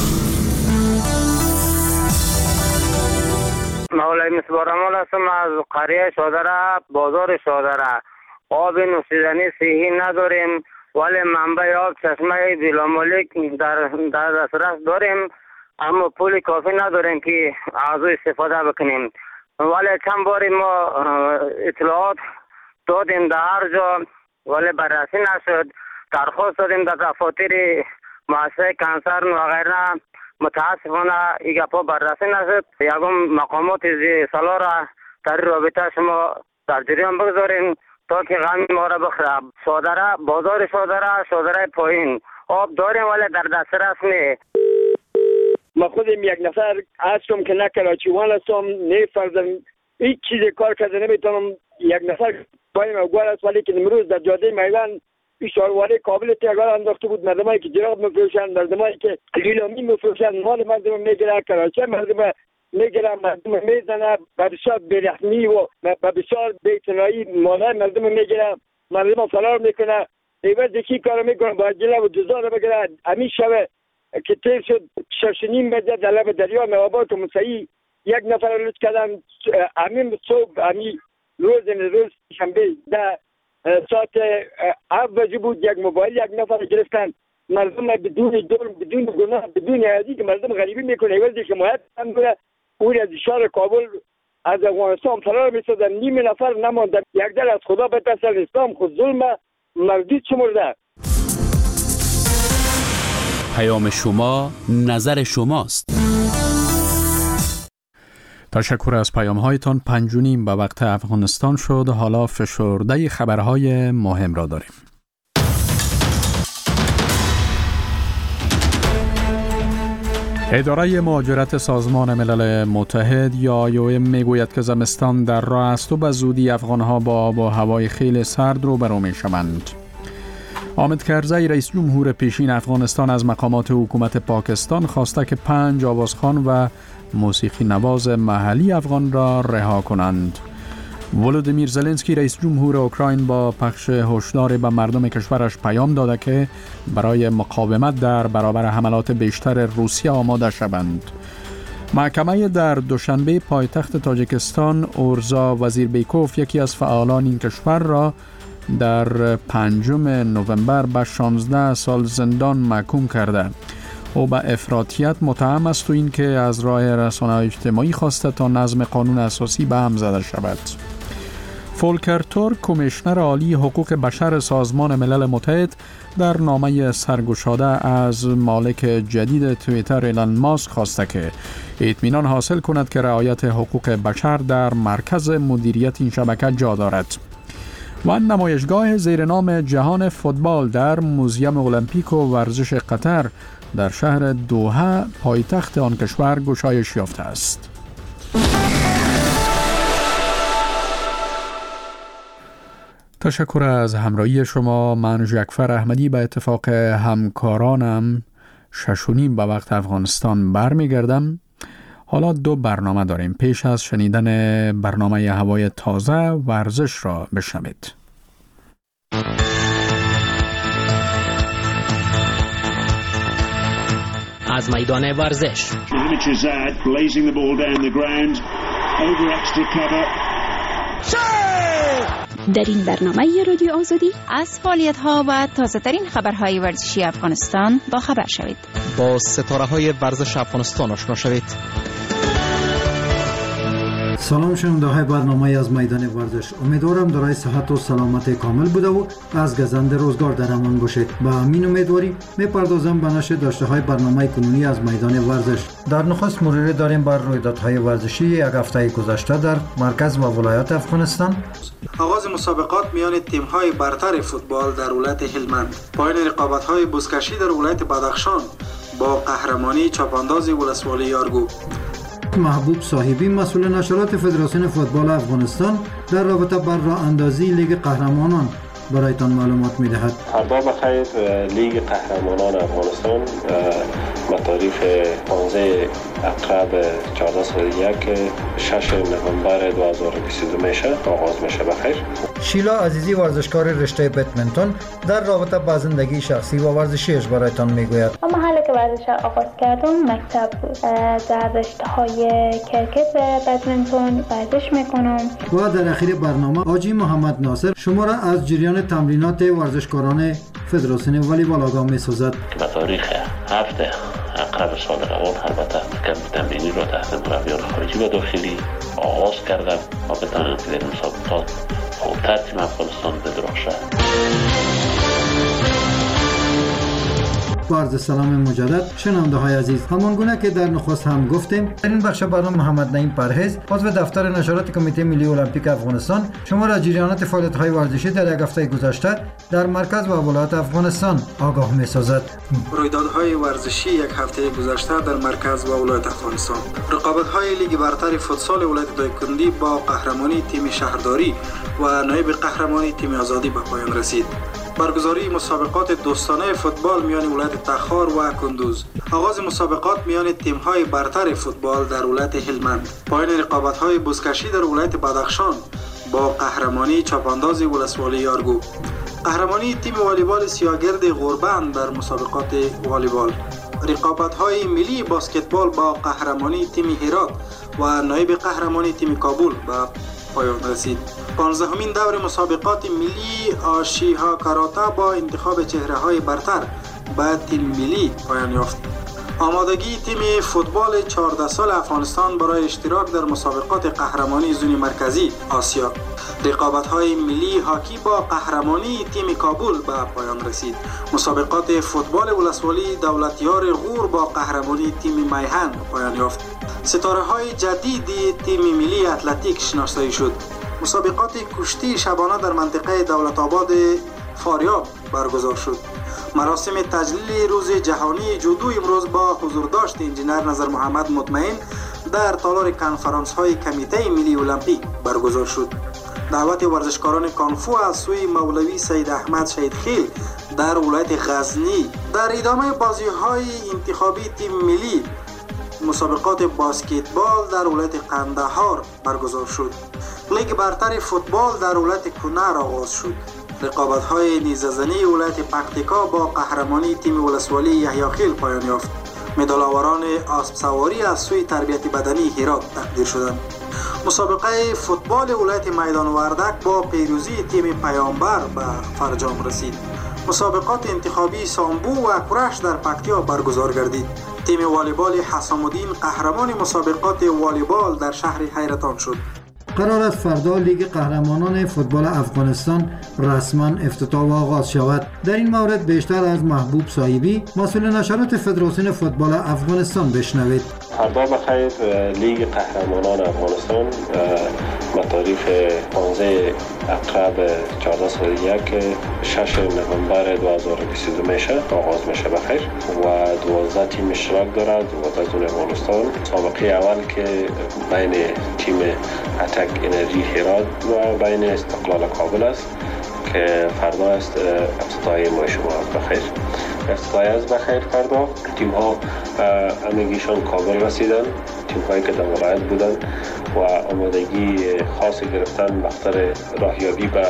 مولای مصباح رحمان هستم از قریه شادره، بازار شادره. آب نوشیدنی صحی نداریم ولی منبع آب چشمه بلامالک در در دسترس داریم، اما پول کافی نداریم که از او استفاده بکنیم. ولی چند باری ما اطلاعات دادیم در هر جا ولی بررسی نشد. درخواست دادیم در دفاتر مؤسسه کنسر و غیره، متاسفانه این گپا بررسی نشد. یکم مقامات سالا را در رابطه شما در جریان بگذارین تا که غم ما را بخره. شادره، بازار شادره، شادره پایین آب داریم ولی در دسترس نیست. ما خودم یک نفر هستم که نه کلاچیوان هستم، نه فرزم هیچ چیز کار کرده نمیتونم. یک نفر پایم اوگوار است ولی که امروز در جاده میوان اشارواره کابل تیگار انداخته بود. مردمایی که جراب میفروشن، مردمایی که لیلامی میفروشن، مال مردم میگیره، کراچه مردم میگیره، مردم میزنه، به بسیار بیرحمی و به بسیار بی‌اعتنایی مالای مردم میگیره، مردم فرار میکنه. ایوز یکی کار میکنه با جله و جزا رو بگیره. همین شبه که تیر شد شش نیم بجه در لب دریا نوابات و مسیحی یک نفر رو لطف کردن. همین صبح همین روز روز شنبه در ساعت هفت بجه بود یک موبایل یک نفر گرفتن. مردم بدون دور بدون گناه بدون عادی که مردم غریبی میکنه ایوزی که حمایت میکنه اون از شهر کابل از افغانستان فرار می‌شدن. نیم نفر نماندن. یک در از خدا بترسن. اسلام خود ظلم مردود شمرده. پیام شما نظر شماست. تشکر از پیام هایتان. پنج و نیم به وقت افغانستان شد. حالا فشرده خبرهای مهم را داریم. اداره مهاجرت سازمان ملل متحد یا آی او ام میگوید که زمستان در راه است و به زودی افغانها با آب و هوای خیلی سرد روبرو میشوند. حامد کرزی رئیس جمهور پیشین افغانستان از مقامات حکومت پاکستان خواسته که پنج آوازخوان و موسیقی نواز محلی افغان را رها کنند. ولودیمیر زلنسکی رئیس جمهور اوکراین با پخش هشدار به مردم کشورش پیام داده که برای مقاومت در برابر حملات بیشتر روسیه آماده شوند. محکمه در دوشنبه پایتخت تاجیکستان اورزا وزیربیکوف یکی از فعالان این کشور را در پنجم نوامبر به شانزده سال زندان محکوم کرده. او به افراطیت متهم است و این که از راه رسانه‌های اجتماعی خواسته تا نظم قانون اساسی به هم زده شود. فولکر تورک کمیشنر عالی حقوق بشر سازمان ملل متحد در نامه سرگشاده از مالک جدید توییتر ایلان ماسک خواسته که اطمینان حاصل کند که رعایت حقوق بشر در مرکز مدیریت این شبکه جا دارد. و نمایشگاه زیر نام جهان فوتبال در موزیم المپیک و ورزش قطر در شهر دوحه پایتخت آن کشور گشایش یافته است. تشکر از همراهی شما. من ژکفر احمدی به اتفاق همکارانم شش و نیم به وقت افغانستان برمیگردم. حالا دو برنامه داریم. پیش از شنیدن برنامه هوای تازه ورزش را بشنوید. از میدان ورزش در این برنامه رادیو آزادی از فعالیت‌ها و تازه‌ترین خبرهای ورزشی افغانستان با خبر شوید. با ستاره‌های ورزش افغانستان آشنا شوید. سلام شنونده برنامه از میدان ورزش. امیدوارم دارای صحت و سلامت کامل بوده و از گزند روزگار در امان باشید. با همین امیدواری میپردازم به نشر داشته های برنامه کنونی از میدان ورزش. در نخست مروری داریم بر رویدادهای ورزشی یک هفته گذشته در مرکز و ولایت افغانستان. آغاز مسابقات میان تیم‌های برتر فوتبال در ولایت هلمند، پایان رقابت‌های بزکشی در ولایت بدخشان با قهرمانی چاپانداز ولسوالی یارگو. محبوب صاحبی مسئول نشرات فدراسیون فوتبال افغانستان در رابطه با راه اندازی لیگ قهرمانان برایتان معلومات می‌دهد. فردا بخیر لیگ قهرمانان افغانستان با تاریخ پانزده اکتبر چهارده صفر یک شش نوامبر دو هزار و بیست و دو میشه آغاز میشه. بخیر. شیلا عزیزی ورزشکار رشته بدمنتون در رابطه با زندگی شخصی و ورزشیش برایتان میگوید. اما حالا که ورزش آغاز کردم مکتب بود. در رشته‌های کرکت و بدمنتون ورزش میکنم. و در اخیر برنامه حاجی محمد ناصر شما را از جریان تمرینات ورزشکاران فدراسیون والیبال آگاه می‌سازد. به تاریخ هفت اکتبر سال روان البته کم تمرینی را تحت مربیان خارجی و داخلی آغاز کردم و بدانم که در مسابقات خوبتر تیم افغانستان بدرخشد. با عرض سلام مجدد شنونده های عزیز، همان گونه که در نخست هم گفتیم، در این بخش برنامه محمد نعیم پرهیز عضو دفتر نشرات کمیته ملی المپیک افغانستان شما را جریانات فعالیت های ورزشی در یک هفته گذشته در مرکز و ولایت افغانستان آگاه می سازد. رویدادهای ورزشی یک هفته گذشته در مرکز و ولایت افغانستان. رقابت های لیگ برتر فوتسال ولایت دایکنډي با قهرمانی تیم شهرداری و نایب قهرمانی تیم آزادی به پایان رسید. برگزاری مسابقات دوستانه فوتبال میان ولایت تخار و کندوز. آغاز مسابقات میان تیم‌های برتر فوتبال در ولایت هلمند. پایان رقابت‌های بزکشی در ولایت بدخشان با قهرمانی چاپانداز ولسوالی یارگو. قهرمانی تیم والیبال سیاگرد غوربند در مسابقات والیبال. رقابت‌های ملی باسکتبال با قهرمانی تیم هرات و نایب قهرمانی تیم کابل به پایان رسید. پانزدهمین دور مسابقات ملی آشیها کاراته با انتخاب چهره‌های برتر به تیم ملی پایان یافت. آمادگی تیم فوتبال چهارده سال افغانستان برای اشتراک در مسابقات قهرمانی زون مرکزی آسیا. رقابت‌های ملی هاکی با قهرمانی تیم کابل به پایان رسید. مسابقات فوتبال ولسوالی دولتیار غور با قهرمانی تیم میهن پایان یافت. ستاره‌های جدید تیم ملی اتلتیک شناسایی شد. مسابقات کشتی شبانه در منطقه دولت آباد فاریاب برگزار شد. مراسم تجلیل روز جهانی جودو امروز با حضور داشت انجینر نظر محمد مطمئن در تالار کنفرانس های کمیته ملی المپیک برگزار شد. دعوت ورزشکاران کانفو از سوی مولوی سید احمد شهیدخیل در ولایت غزنی. در ادامه بازی های انتخابی تیم ملی مسابقات باسکتبال در ولایت قندهار برگزار شد. لیگ برتر فوتبال در ولایت کنر آغاز شد. رقابت‌های نیزه‌زنی ولایت پکتیکا با قهرمانی تیم ولسوالی یحیاخیل پایان یافت. مدال‌آوران اسب سواری از سوی تربیت بدنی هرات تقدیر شدند. مسابقه فوتبال ولایت میدان وردک با پیروزی تیم پیامبر به فرجام رسید. مسابقات انتخابی سامبو و کرش در پکتیا برگزار گردید. تیم والیبال حسام الدین قهرمان مسابقات والیبال در شهر حیرتان شد. قرار است فردا لیگ قهرمانان فوتبال افغانستان رسما افتتاح و آغاز شود. در این مورد بیشتر از محبوب صاحبی مسئول نشرات فدراسیون فوتبال افغانستان بشنوید. فردا بخیر لیگ قهرمانان افغانستان با تاریخ پانزده اقرب چهارده صفر یک شش نوامبر دو هزار و بیست و دو میشه آغاز میشه بخیر و دوازده تیم اشتراک دارد و در افغانستان. مسابقه اول که بین تیم اتک انرژی هرات و بین استقلال کابل است که فردا است افتتاحیه ما شما بخیر. افتتاحیه از بخیر فردا. تیم ها همگیشان کابل رسیدن، تیم هایی که در ولایت بودن و آمادگی خاص گرفتن بخاطر راهیابی به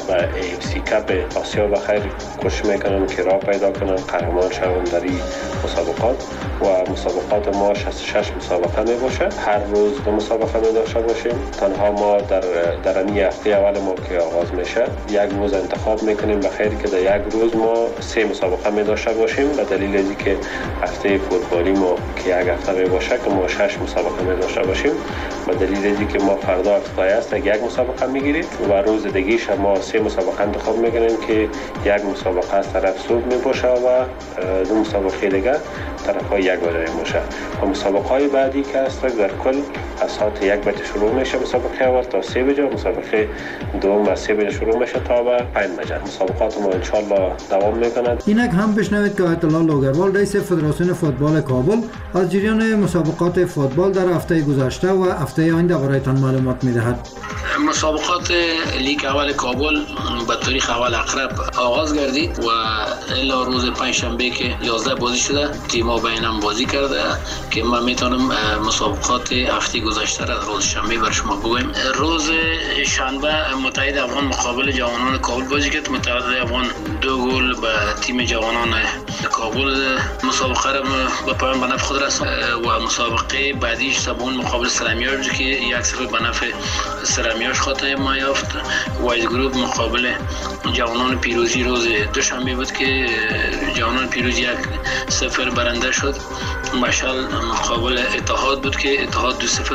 ای اف سی کپ آسیا بخیر کوشش میکنن که راه پیدا کنن قهرمان شوند در این مسابقات و مسابقات ما شصت و شش مسابقه می باشه. هر روز دو مسابقه می داشته باشیم. تنها ما در در این هفته اول ما که آغاز میشه یک روز انتخاب میکنیم بخیر که در یک روز ما سه مسابقه می داشته باشیم به دلیل اینکه که هفته فوتبالی ما که یک هفته می باشه که ما شش مسابقه می داشته باشیم به دلیل اینکه که ما فردا افتتاحیه است یک مسابقه میگیریم و روز دیگه‌ش ما سه مسابقه انتخاب میکنیم که یک مسابقه از طرف صبح می باشه و دو مسابقه دیگه طرف های یک بجه باشه و مسابقه های بعدی که است در کل از ساعت یک بجه شروع میشه مسابقه اول تا سه بجه، مسابقه دوم از سه بجه شروع میشه تا به پنج بجه. مسابقات ما ان شاء الله دوام میکند. اینک هم بشنوید که آیت الله لوگروال رئیس فدراسیون فوتبال کابل از جریان مسابقات فوتبال در هفته گذشته و هفته آینده برایتان معلومات میدهد. مسابقات لیگ اول کابل به تاریخ اول اقرب آغاز گردید و الا روز پنجشنبه که یازده بازی شده تیم‌ها بینم بازی کرده که ما میتونم مسابقات هفته گذشته را روز شنبه بر شما بگویم. روز شنبه متحد افغان مقابل جوانان کابل بازی کرد. متحد افغان دو گل به تیم جوانان کابل مسابقه را به پایان به نفع خود رساند و مسابقه بعدیش سبون مقابل سرامیاج که یک صفر به نفع سرامیاج خاطر ما یافت. وایز گروپ مقابل جوانان پیروزی روز دوشنبه بود که جوانان پیروزی یک صفر برنده شد. مشعل مقابل اتحاد بود که اتحاد دو صفر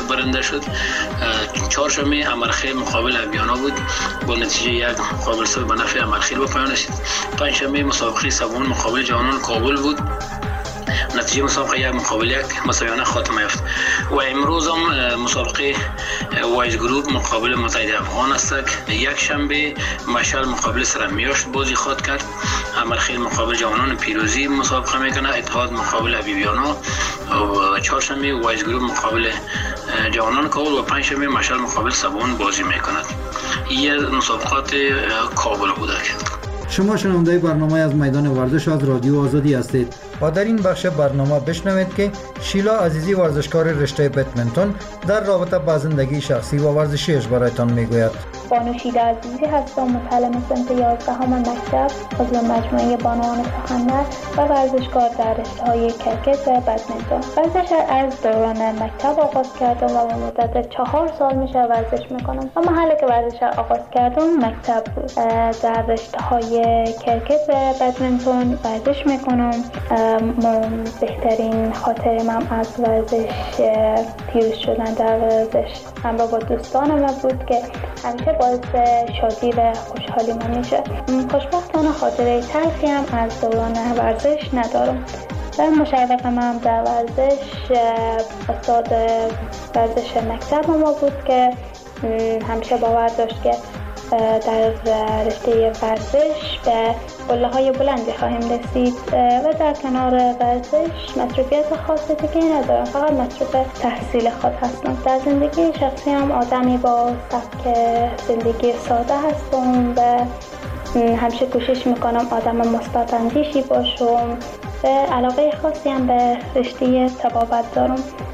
برنده شد. چهارشنبه امرخیل مقابل ابیانا بود با نتیجه یک مقابل صفر به نفع امرخیل به پایان رسید. پنجشنبه مسابقه سوم مقابل جوانان کابل بود، نتیجه مسابقه یک مقابل یک مساویانه خاتمه یافت. و امروز هم مسابقه وایز گروپ مقابل متحد افغان است. یک شنبه مشعل مقابل سرمیاشت بازی خواهد کرد، امرخیل مقابل جوانان پیروزی مسابقه میکنه، اتحاد مقابل ابیبیانا، و چهارشنبه وایز گروپ مقابل جوانان کابل و پنجشنبه مشعل مقابل سبون بازی میکند. این مسابقات کابل بوده. شما شنونده برنامه از میدان ورزش از رادیو آزادی هستید و در این بخش برنامه بشنوید که شیلا عزیزی ورزشکار رشته بدمنتون در رابطه با زندگی شخصی و ورزشیش برایتان میگوید. بانو شیلا عزیزی هستم، متعلم صنف یازدهم مکتب، عضو مجموعه بانوان سخنور و ورزشکار در رشته‌های کرکت و بدمنتون. ورزش از دوران مکتب آغاز کردم و به مدت چهار سال میشه ورزش میکنم. اما حالا که ورزش آغاز کردم مکتب بود. در رشته‌های کرکت و بدمنتون ورزش میکنم. بهترین خاطر من از ورزش پیروز شدن در ورزش همراه با دوستانم بود که همیشه باعث شادی و خوشحالی من میشه. خوشبختانه خاطره تلخی هم از دوران ورزش ندارم. در مشوق من در ورزش استاد ورزش مکتب ما بود که همیشه باور داشت که در رشته ورزش به قله‌های بلندی خواهیم رسید و در کنار ورزش مصروفیت خاصی دیگه ندارم، فقط مصروف تحصیل خود هستم. در زندگی شخصی هم آدمی با سبک زندگی ساده هستم و همیشه کوشش میکنم آدم مثبت اندیشی باشم و علاقه خاصی هم به رشته طبابت دارم.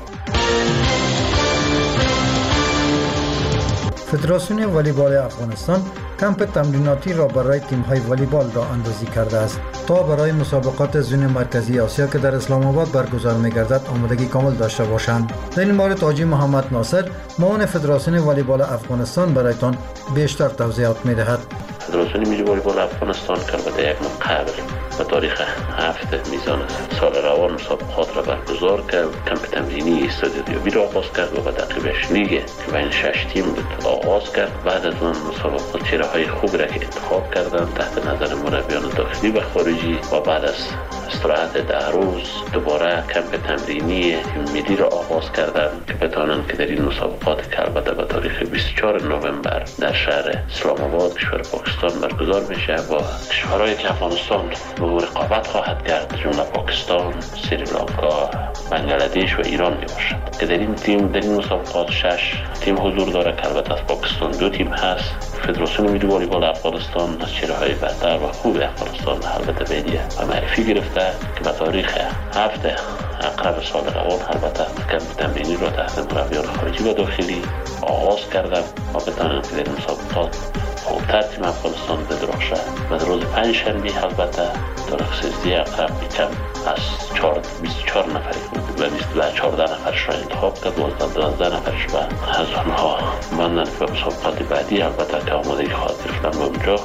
فدراسیون والیبال افغانستان کمپ تمریناتی را برای تیم‌های والیبال راه اندازی کرده است تا برای مسابقات زون مرکزی آسیا که در اسلام آباد برگزار می‌گردد آمادگی کامل داشته باشند. در این مورد حاجی محمد ناصر معاون فدراسیون والیبال افغانستان برایتان بیشتر توضیحات می‌دهد. فدراسیون ملی والیبال افغانستان که البته یک ماه قبل به تاریخ هفت میزان سال روان مسابقات را برگزار کرد، کمپ تمرینی استادیومی را آغاز کرد و به تعقیبش لیگ که بین شش تیم بود آغاز کرد. بعد از آن مسابقات چهره‌های خوب را که انتخاب کردند تحت نظر مربیان داخلی و خارجی و بعد از استراحت ده روز دوباره کمپ تمرینی تیم ملی را آغاز کردند که بتوانند که در این مسابقات که البته به تاریخ بیست و چهارم نوامبر در شهر اسلام آباد کشور پاکستان برگزار میشه با کشورهایی که افغانستان به او رقابت خواهد کرد، جمله پاکستان، سریلانکا، بنگلادش و ایران می باشد که در این تیم در این مسابقات شش تیم حضور داره که البته از پاکستان دو تیم هست. فدراسیون ملی والیبال افغانستان از چهره‌های برتر و خوب افغانستان البته بیدیه و معرفی گرفته که به تاریخ هفت اقرب سال روان البته کمپ تمرینی را تحت مربیان خارجی و داخلی آغاز کردند و بتوانند که در این مسابقات خوبتر تیم افغانستان بدرخشه. و در روز پنجشنبه البته تاریخ سیزده اقرب کم از بیست و چهار نفری و چهارده نفرش را انتخاب کرد و دوازده نفرش و از آنها ماندن که به مسابقات بعدی البته که آمادگی خواهد گرفتن به اونجا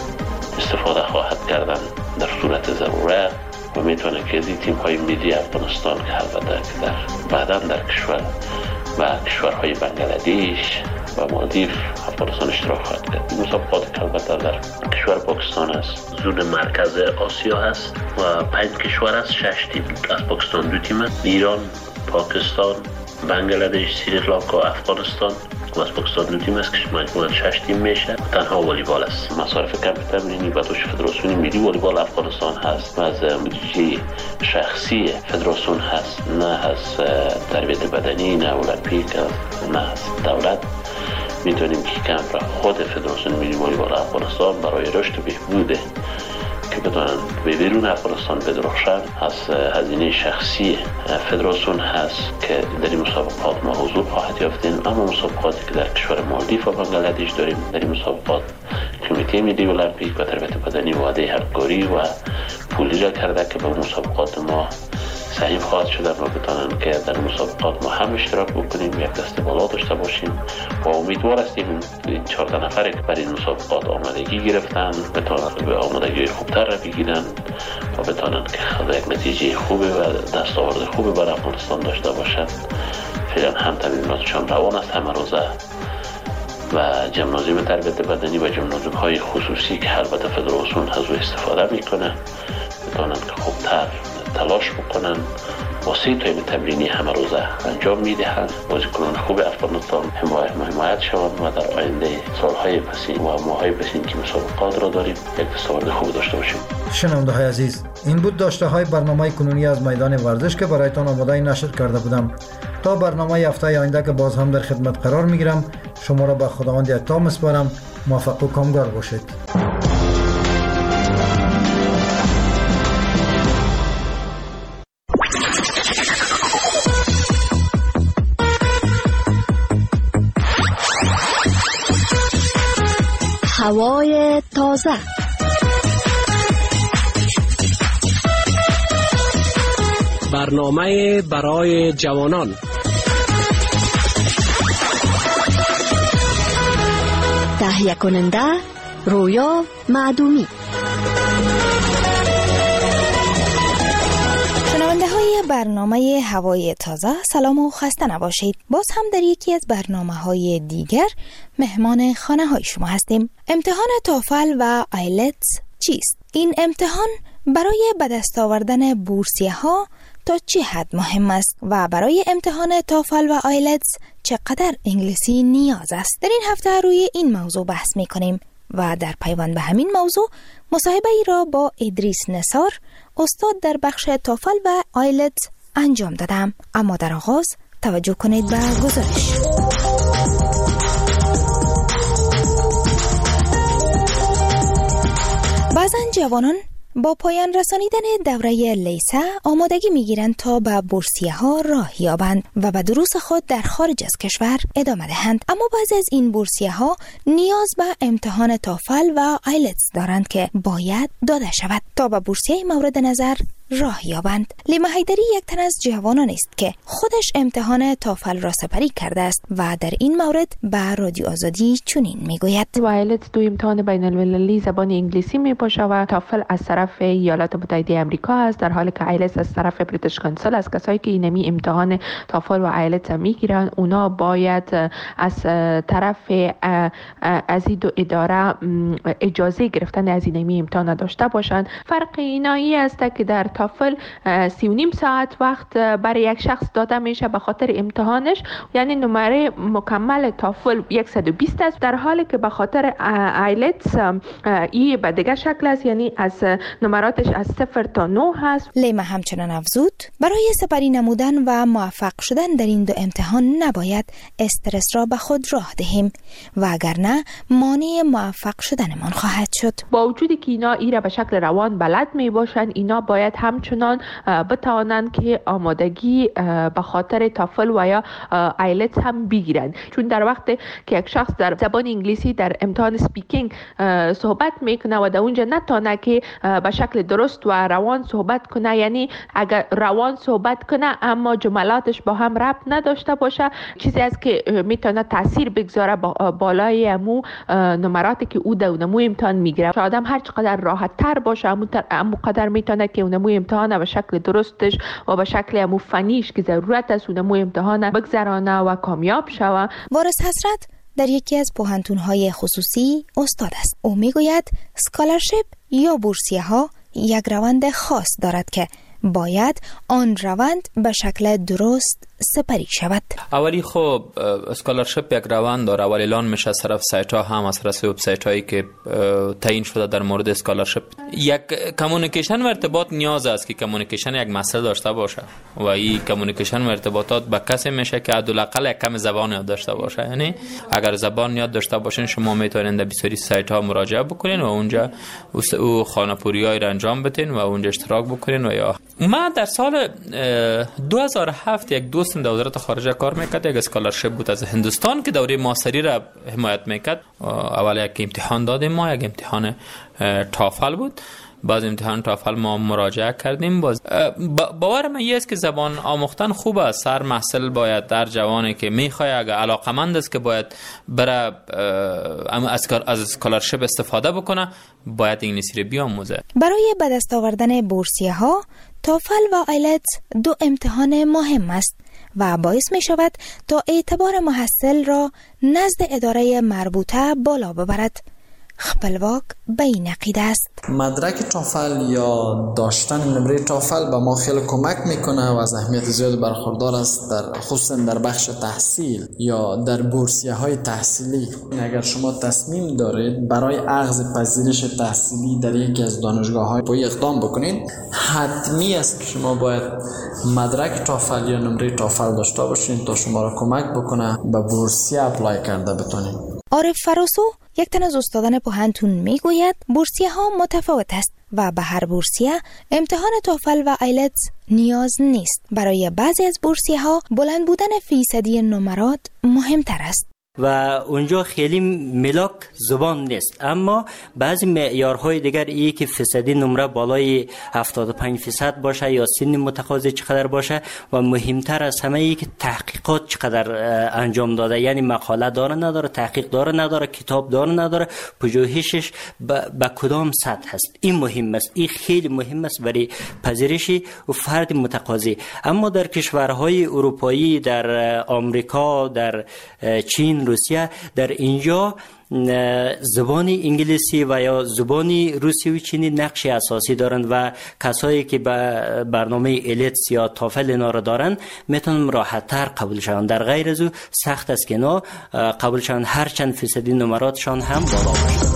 استفاده خواهد کردن در صورت ضرورت و میتونه که از این تیم های ملی افغانستان که البته که در بعدا در کشور و کشورهای بنگلادش و مالدیو افغانستان اشتراک خواهد کرد. این مسابقات که البته در کشور پاکستان است، زون مرکز آسیا هست و پنج کشور است، شش تیم از پاکستان دو تیم است، ایران، پاکستان، بنگلادش، سریلانکا، افغانستان و از پاکستان دو تیم است که مجموعاً شش تیم میشه. تنها والیبال است. مصارف کمپ تمرینی به دوش فدراسیون ملی والیبال افغانستان هست و از بودجه شخصی فدراسیون هست، نه از تربیت بدنی، نه المپیک، نه از دولت. میتونیم که کمپ را خود فدراسیون ملی والیبال افغانستان برای رشد و بهبود که بتوانند به بیرون افغانستان بدرخشند از هزینه شخصی فدراسیون هست که در این مسابقات ما حضور خواهد یافتیم. اما مسابقاتی که در کشور مالدیو و بنگلادش داریم، در این مسابقات کمیته ملی المپیک و تربیت بدنی وعده همکاری و پولی را کرده که به مسابقات ما سهیم خواهد شده و بتوانند که در مسابقات ما هم اشتراک بکنیم، یک دسته بالا داشته باشیم و امیدوار هستیم این چهارده نفری که برای این مسابقات آمادگی گرفتن بتوانند به آمادگی خوبتر را بگیرن و بتوانند که یک نتیجه خوبه و دستاورد خوبه برای افغانستان داشته باشند فعلا هم تمریناتشان روان است همه روزه و ژیمنازیوم تربیت بدنی و ژیمنازیوم های خصوصی که البته فدراسیون از او استفاده میکنه بتونن که خوبتر تلاش بکنن با سه تایم تمرینی همه روزه انجام میدهند بازیکنان خوب افغانستان حمایت حمایت شوند و در آینده سالهای پسین و ماهای پسین که مسابقات را داریم یک دستاورد خوب داشته باشیم. شنونده های عزیز، این بود داشته های برنامه کنونی از میدان ورزش که برایتان آماده نشر کرده بودم. تا برنامه هفته آینده که باز هم در خدمت قرار میگیرم، شما را به خداوند یکتا میسپارم. موفق و کامگار باشید. هوای تازه، برنامه برای جوانان، تهیه کننده رویا معدومی. شنونده های برنامه هوای تازه، سلام و خسته نباشید. باز هم در یکی از برنامه های دیگر مهمان خانه های شما هستیم. امتحان توفل و آیلتس چیست؟ این امتحان برای به دست آوردن بورسیه ها تا چه حد مهم است و برای امتحان توفل و آیلتس چقدر انگلیسی نیاز است؟ در این هفته روی این موضوع بحث می کنیم و در پیوند به همین موضوع مصاحبه ای را با ادریس نثار، استاد در بخش توفل و آیلتس انجام دادم. اما در آغاز توجه کنید به گزارش. بعضن جوانان با پایان رسانیدن دوره لیسه آمادگی میگیرند تا به بورسیه ها راه یابند و به دروس خود در خارج از کشور ادامه دهند. اما بعضی از این بورسیه ها نیاز به امتحان توفل و آیلتس دارند که باید داده شود تا به بورسیه مورد نظر راه یابند. لیما حیدری یک تن از جوانان است که خودش امتحان توفل را سپری کرده است و در این مورد به رادیو آزادی چنین میگوید: آیلتس دو امتحان بین المللی زبان انگلیسی می باشه و توفل از طرف ایالات متحده آمریکا است، در حالی که آیلتس از طرف بریتیش کانسل است. کسایی که اینمی امتحان توفل و آیلتس میگیرن اونا باید از طرف از این دو اداره اجازه گرفتن از اینمی امتحان داشته باشند. فرق اینایی است که در توفل سی و نیم ساعت وقت برای یک شخص داده میشه به خاطر امتحانش، یعنی نمره مکمل توفل صد و بیست است، در حالی که به خاطر آیلتس ای به دیگه شکل است، یعنی از نمراتش از صفر تا نه هست. لیما همچنان افزود برای سپری نمودن و موفق شدن در این دو امتحان نباید استرس را به خود راه دهیم و اگر نه مانع موفق شدنمان خواهد شد. با وجودی که اینا ای را به شکل روان بلد می باشند، اینا باید همچنان بتوانند که آمادگی به خاطر توفل و یا آیلتس هم بگیرند، چون در وقت که یک شخص در زبان انگلیسی در امتحان سپیکینگ صحبت میکنه و در اونجا نتونه که به شکل درست و روان صحبت کنه، یعنی اگر روان صحبت کنه اما جملاتش با هم ربط نداشته باشه، چیزی است که میتونه تاثیر بگذاره با بالای امو نمراتی که او در نمو امتحان میگیره. آدم هر چقدر راحت تر باشه امو قدر میتونه که اونمو امتحان به شکل درستش و به شکل امو فنیش که ضرورت است اونمو امتحان بگذرانه و کامیاب شوه. وارث حسرت در یکی از پوهنتون‌های خصوصی استاد است. او میگوید اسکالرشیپ یا بورسیه ها یک روند خاص دارد که باید آن روند به شکل درست سپری شود. اولی خب اسکالرشیپ یک روند داره، اولی اعلان میشه از طرف سایت ها هم از طرف وبسایت هایی که تعیین شده در مورد اسکالرشیپ. یک کمیونیکیشن و ارتباط نیاز است که کمیونیکیشن یک مسئله داشته باشه و این کمیونیکیشن و ارتباطات با کسی میشه که حداقل یک کم زبان یاد داشته باشه. یعنی اگر زبان یاد داشته باشین شما میتونید به بسیاری سایت ها مراجعه بکنین و اونجا او خانه‌پوریایی را انجام بدین و اونجا اشتراک بکنین. و یا من در سال دو هزار و هفت یک دوستم در وزارت خارجه کار میکرد، یک اسکالرشیپ بود از هندوستان که دوره ماستری را حمایت میکرد. اول یک امتحان دادیم ما، یک امتحان توفل بود. باز امتحان توفل ما مراجعه کردیم. باز باور من این است که زبان آموختن خوب است. هر محصل باید در جوانی که میخواد اگر علاقمند است که باید بره از اسکالرشیپ استفاده بکنه باید انگلیسی رو بیاموزه. برای به دست آوردن بورسیه ها توفل و آیلتس دو امتحان مهم است و باعث می شود تا اعتبار محصل را نزد اداره مربوطه بالا ببرد. خپلواک به این عقیده است. مدرک توفل یا داشتن نمره توفل به ما خیلی کمک میکنه و از اهمیت زیاد برخوردار است، در خصوصا در بخش تحصیل یا در بورسیه های تحصیلی. اگر شما تصمیم دارید برای اخذ پذیرش تحصیلی در یکی از دانشگاه های پایه اقدام بکنید، حتمی است که شما باید مدرک توفل یا نمره توفل داشته باشید تا شما را کمک بکنه به بورسیه اپلای کرده بتونید. عارف فراسو، یک تن از استادان پوهنتون میگوید بورسیه ها متفاوت است و به هر بورسیه امتحان توفل و آیلتس نیاز نیست. برای بعضی از بورسیه ها بلند بودن فیصدی نمرات مهمتر است و اونجا خیلی ملاک زبان نیست، اما بعضی معیارهای دیگر ای که فیصدی نمره بالای هفتاد و پنج درصد باشه یا سن متقاضی چقدر باشه و مهمتر از همه ای که تحقیقات چقدر انجام داده، یعنی مقاله داره نداره، تحقیق داره نداره، کتاب داره نداره، پژوهشش به کدام سطح هست. این مهم است، این خیلی مهم است برای پذیرش و فرد متقاضی. اما در کشورهای اروپایی، در آمریکا، در چین، روسیه، در اینجا زبان انگلیسی و یا زبان روسی و چینی نقش اساسی دارند و کسایی که به برنامه ایلتس یا توفل اینا را دارند میتونن راحت تر قبول شوند. در غیر از او سخت است که اینا قبول شوند، هر چند فیصدی نمراتشان هم بالا باشه.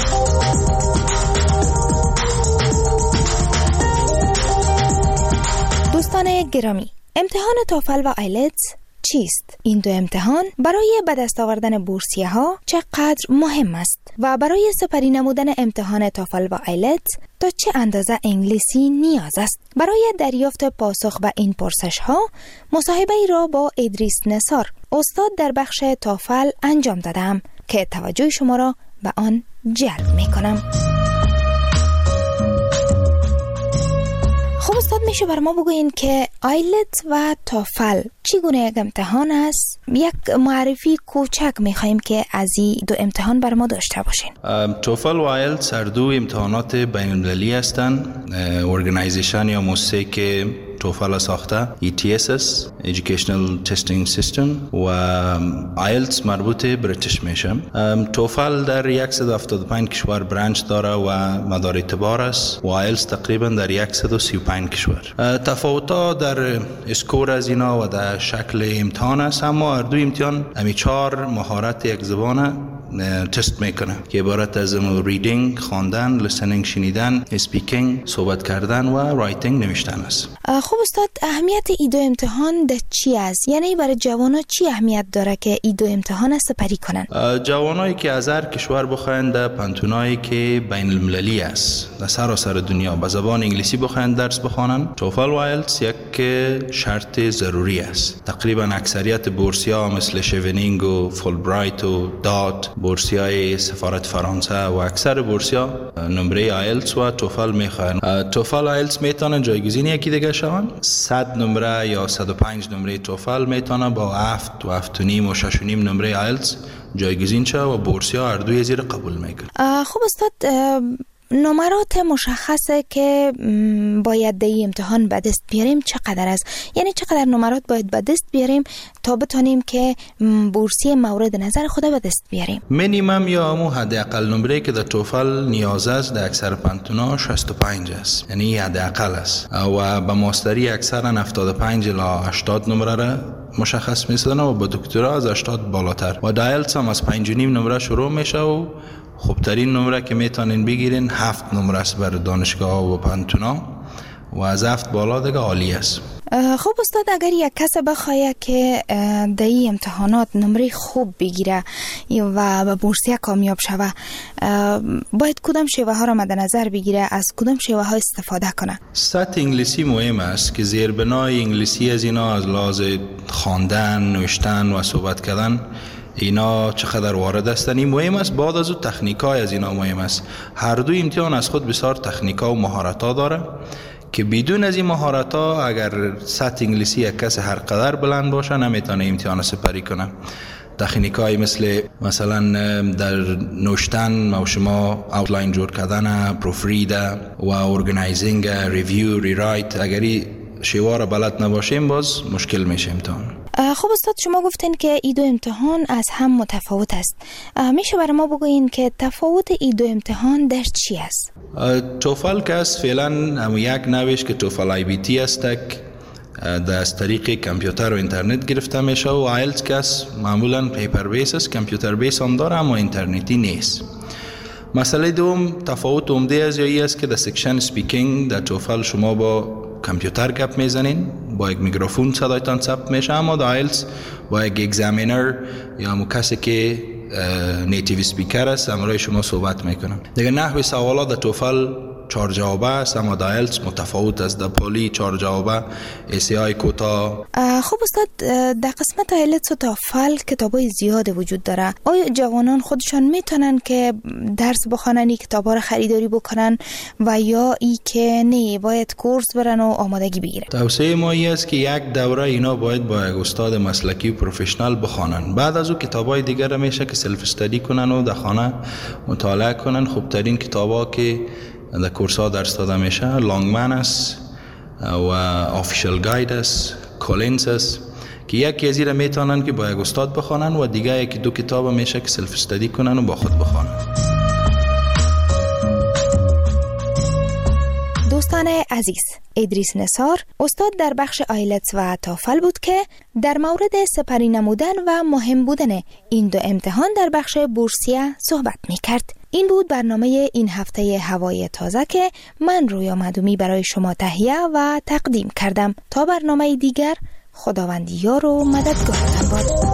دوستان گرامی، امتحان توفل و آیلتس چیست؟ این دو امتحان برای به دست آوردن بورسیه ها چقدر مهم است و برای سپری نمودن امتحان توفل و آیلتس تا چه اندازه انگلیسی نیاز است؟ برای دریافت پاسخ به این پرسش ها مصاحبه ای را با ادریس نثار، استاد در بخش توفل انجام دادم که توجه شما را به آن جلب می کنم. خب استاد، میشه بر ما بگوین که آیلتس و توفل چگونه یک امتحان است؟ یک معرفی کوچک میخوایم که از این دو امتحان بر ما داشته باشین. توفل و آیلتس هر دو امتحانات بین المللی هستند. ارگانایزیشن یا مؤسسه که توفل ساخته ای تی اس اس Educational Testing System و آیلتس مربوط بریتیش میشه. توفل در صد و هفتاد و پنج کشور برانچ داره و مدار اعتبار است و آیلتس تقریبا در صد و سی و پنج کشور. تفاوت‌ها در اسکور از اینا و در شکل امتحان است، اما هر دو امتحان همی چهار مهارت یک زبان تست میکنه که عبارت از ریدینگ، خواندن، لیسنینگ شنیدن، اسپیکینگ صحبت کردن و رایتینگ نوشتن است. خب استاد، اهمیت این دو امتحان ده چی است؟ یعنی برای جوانا چی اهمیت داره که این دو امتحان سپری کنن؟ جوانایی که از هر کشور بخواین در پانتونایی که بین المللی است در سراسر دنیا به زبان انگلیسی بخواین درس بخوانن، توفل و آیلتس یک شرط ضروری است. تقریبا اکثریت بورسیا مثل شیونینگ و فولبرایت و دات، بورسیای سفارت فرانسه و اکثر بورسیا نمره آیلتس و توفل میخواین. توفل و آیلتس میتونن جایگزین یکی دیگه شون. صد نمره یا صد و پنج نمره توفل میتونه با هفت و هفت و نیم و شش و نیم نمره آیلتس جایگزین شه و بورسیا هر دوی زیر قبول میکنه. خب استاد، نمرات مشخصه که باید در این امتحان به دست بیاریم چقدر است؟ یعنی چقدر نمرات باید به دست بیاریم تا بتونیم که بورسیه مورد نظر خود به دست بیاریم؟ مینیمم یا همون حداقل نمره که در توفل نیاز است در اکثر پانتونا شصت و پنج است، یعنی حداقل است و به ماستری اکثرا هفتاد و پنج الی هشتاد نمره را مشخص می‌سازن و با دکترا از هشتاد بالاتر و آیلتس هم از پنج و نیم نمره شروع میشه و خوبترین نمره که میتونین بگیرین هفت نمره است برای دانشگاه و پانتونا و از هفت بالا دیگه عالی است. خب استاد، اگر یک کس بخواه که در این امتحانات نمره خوب بگیره و به بورسیه کامیاب شوه، باید کدام شیوه ها را مد نظر بگیره، از کدام شیوه ها استفاده کنه؟ سطح انگلیسی مهم است که زیربنای انگلیسی از اینا از لحاظ خواندن، نوشتن و صحبت کردن اینا چقدر وارد هستن این مهم است. بعد از اون تکنیکای از اینا مهم است. هر دو امتحان از خود بسیار تکنیکا و مهارت‌ها داره که بدون از این مهارت‌ها اگر سطح انگلیسی یک کس هر قدر بلند باشه نمیتونه امتحان سپری کنه. تکنیکای مثل مثلا در نوشتن و شما اوتلاین جور کردن، پروف رید و ارگانایزینگ، ریویو، ری رایت، اگری شیوار بلد نباشیم باز مشکل میشه امتحان. خب استاد شما گفتین که این دو امتحان از هم متفاوت است. میشه برای ما بگوین که تفاوت این دو امتحان در چی است؟ توفل که است فعلا هم یک نویش که توفل آی بی تی است در از طریق کامپیوتر و اینترنت گرفته میشه و آیلتس که است معمولا پیپر بیس است، کامپیوتر بیس هم داره اما اینترنتی نیست. مسئله دوم تفاوت عمده از یایی است که در سکشن سپیکینگ در توفل شما با کامپیوتر گپ میزنین، با یک میکروفون صدایتان ثبت میشه، اما در آیلتس با یک اگزامینر یا همون کسی که نیتیو سپیکر است همراه شما صحبت میکنن. دیگه نحوی سوالات در توفل چهار جوابه است اما در آیلتس متفاوت است. در پولی چهار جوابه، ایسی آی کوتا. خب استاد در قسمت آیلتس و توفل کتابای زیاد وجود داره. آیا جوانان خودشان میتونن که درس بخونن، این کتابا رو خریداری بکنن و یا ای که نه باید کورس برن و آمادگی بگیرن؟ توصیه ما ای است که یک دوره اینا باید با یک استاد مسلکی و پروفشنال بخونن. بعد از اون کتابای دیگر میشه که سلف استادی کنن و در خانه مطالعه کنن. خوبترین کتابا که در کورس ها درس داده میشه لانگمن است و آفیشل گاید است، کولینز است که یکی از اینا میتونن که با یک استاد بخونن و دیگه یکی دو کتاب میشه که سلف استادی کنن و با خود بخونن. دوستان عزیز، ادریس نثار استاد در بخش آیلتس و توفل بود که در مورد سپری نمودن و مهم بودن این دو امتحان در بخش بورسیه صحبت می کرد. این بود برنامه این هفته هوای تازه که من رویا معدومی برای شما تهیه و تقدیم کردم. تا برنامه دیگر، خداوند یار و مددگارتان باد.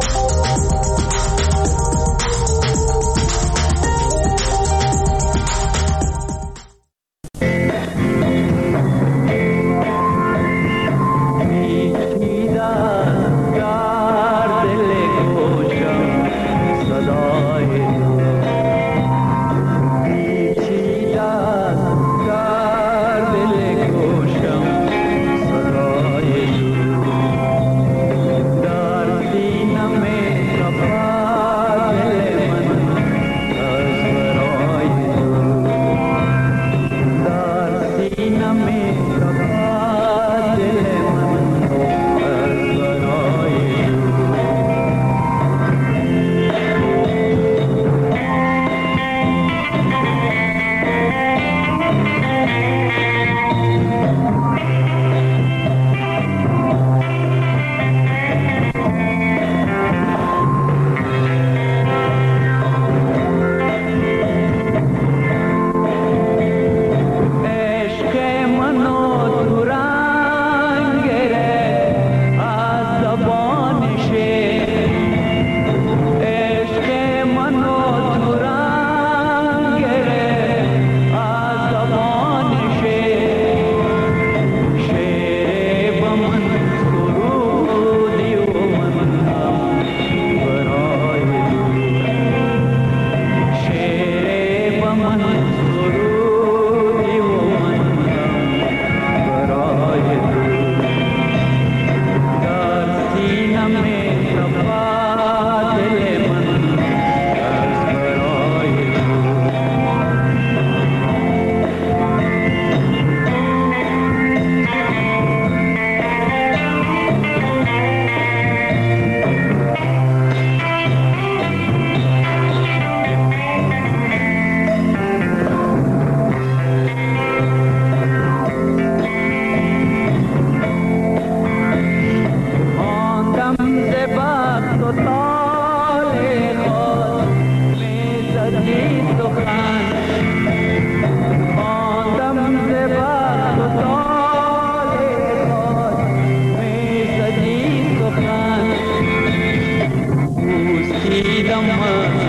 Freedom.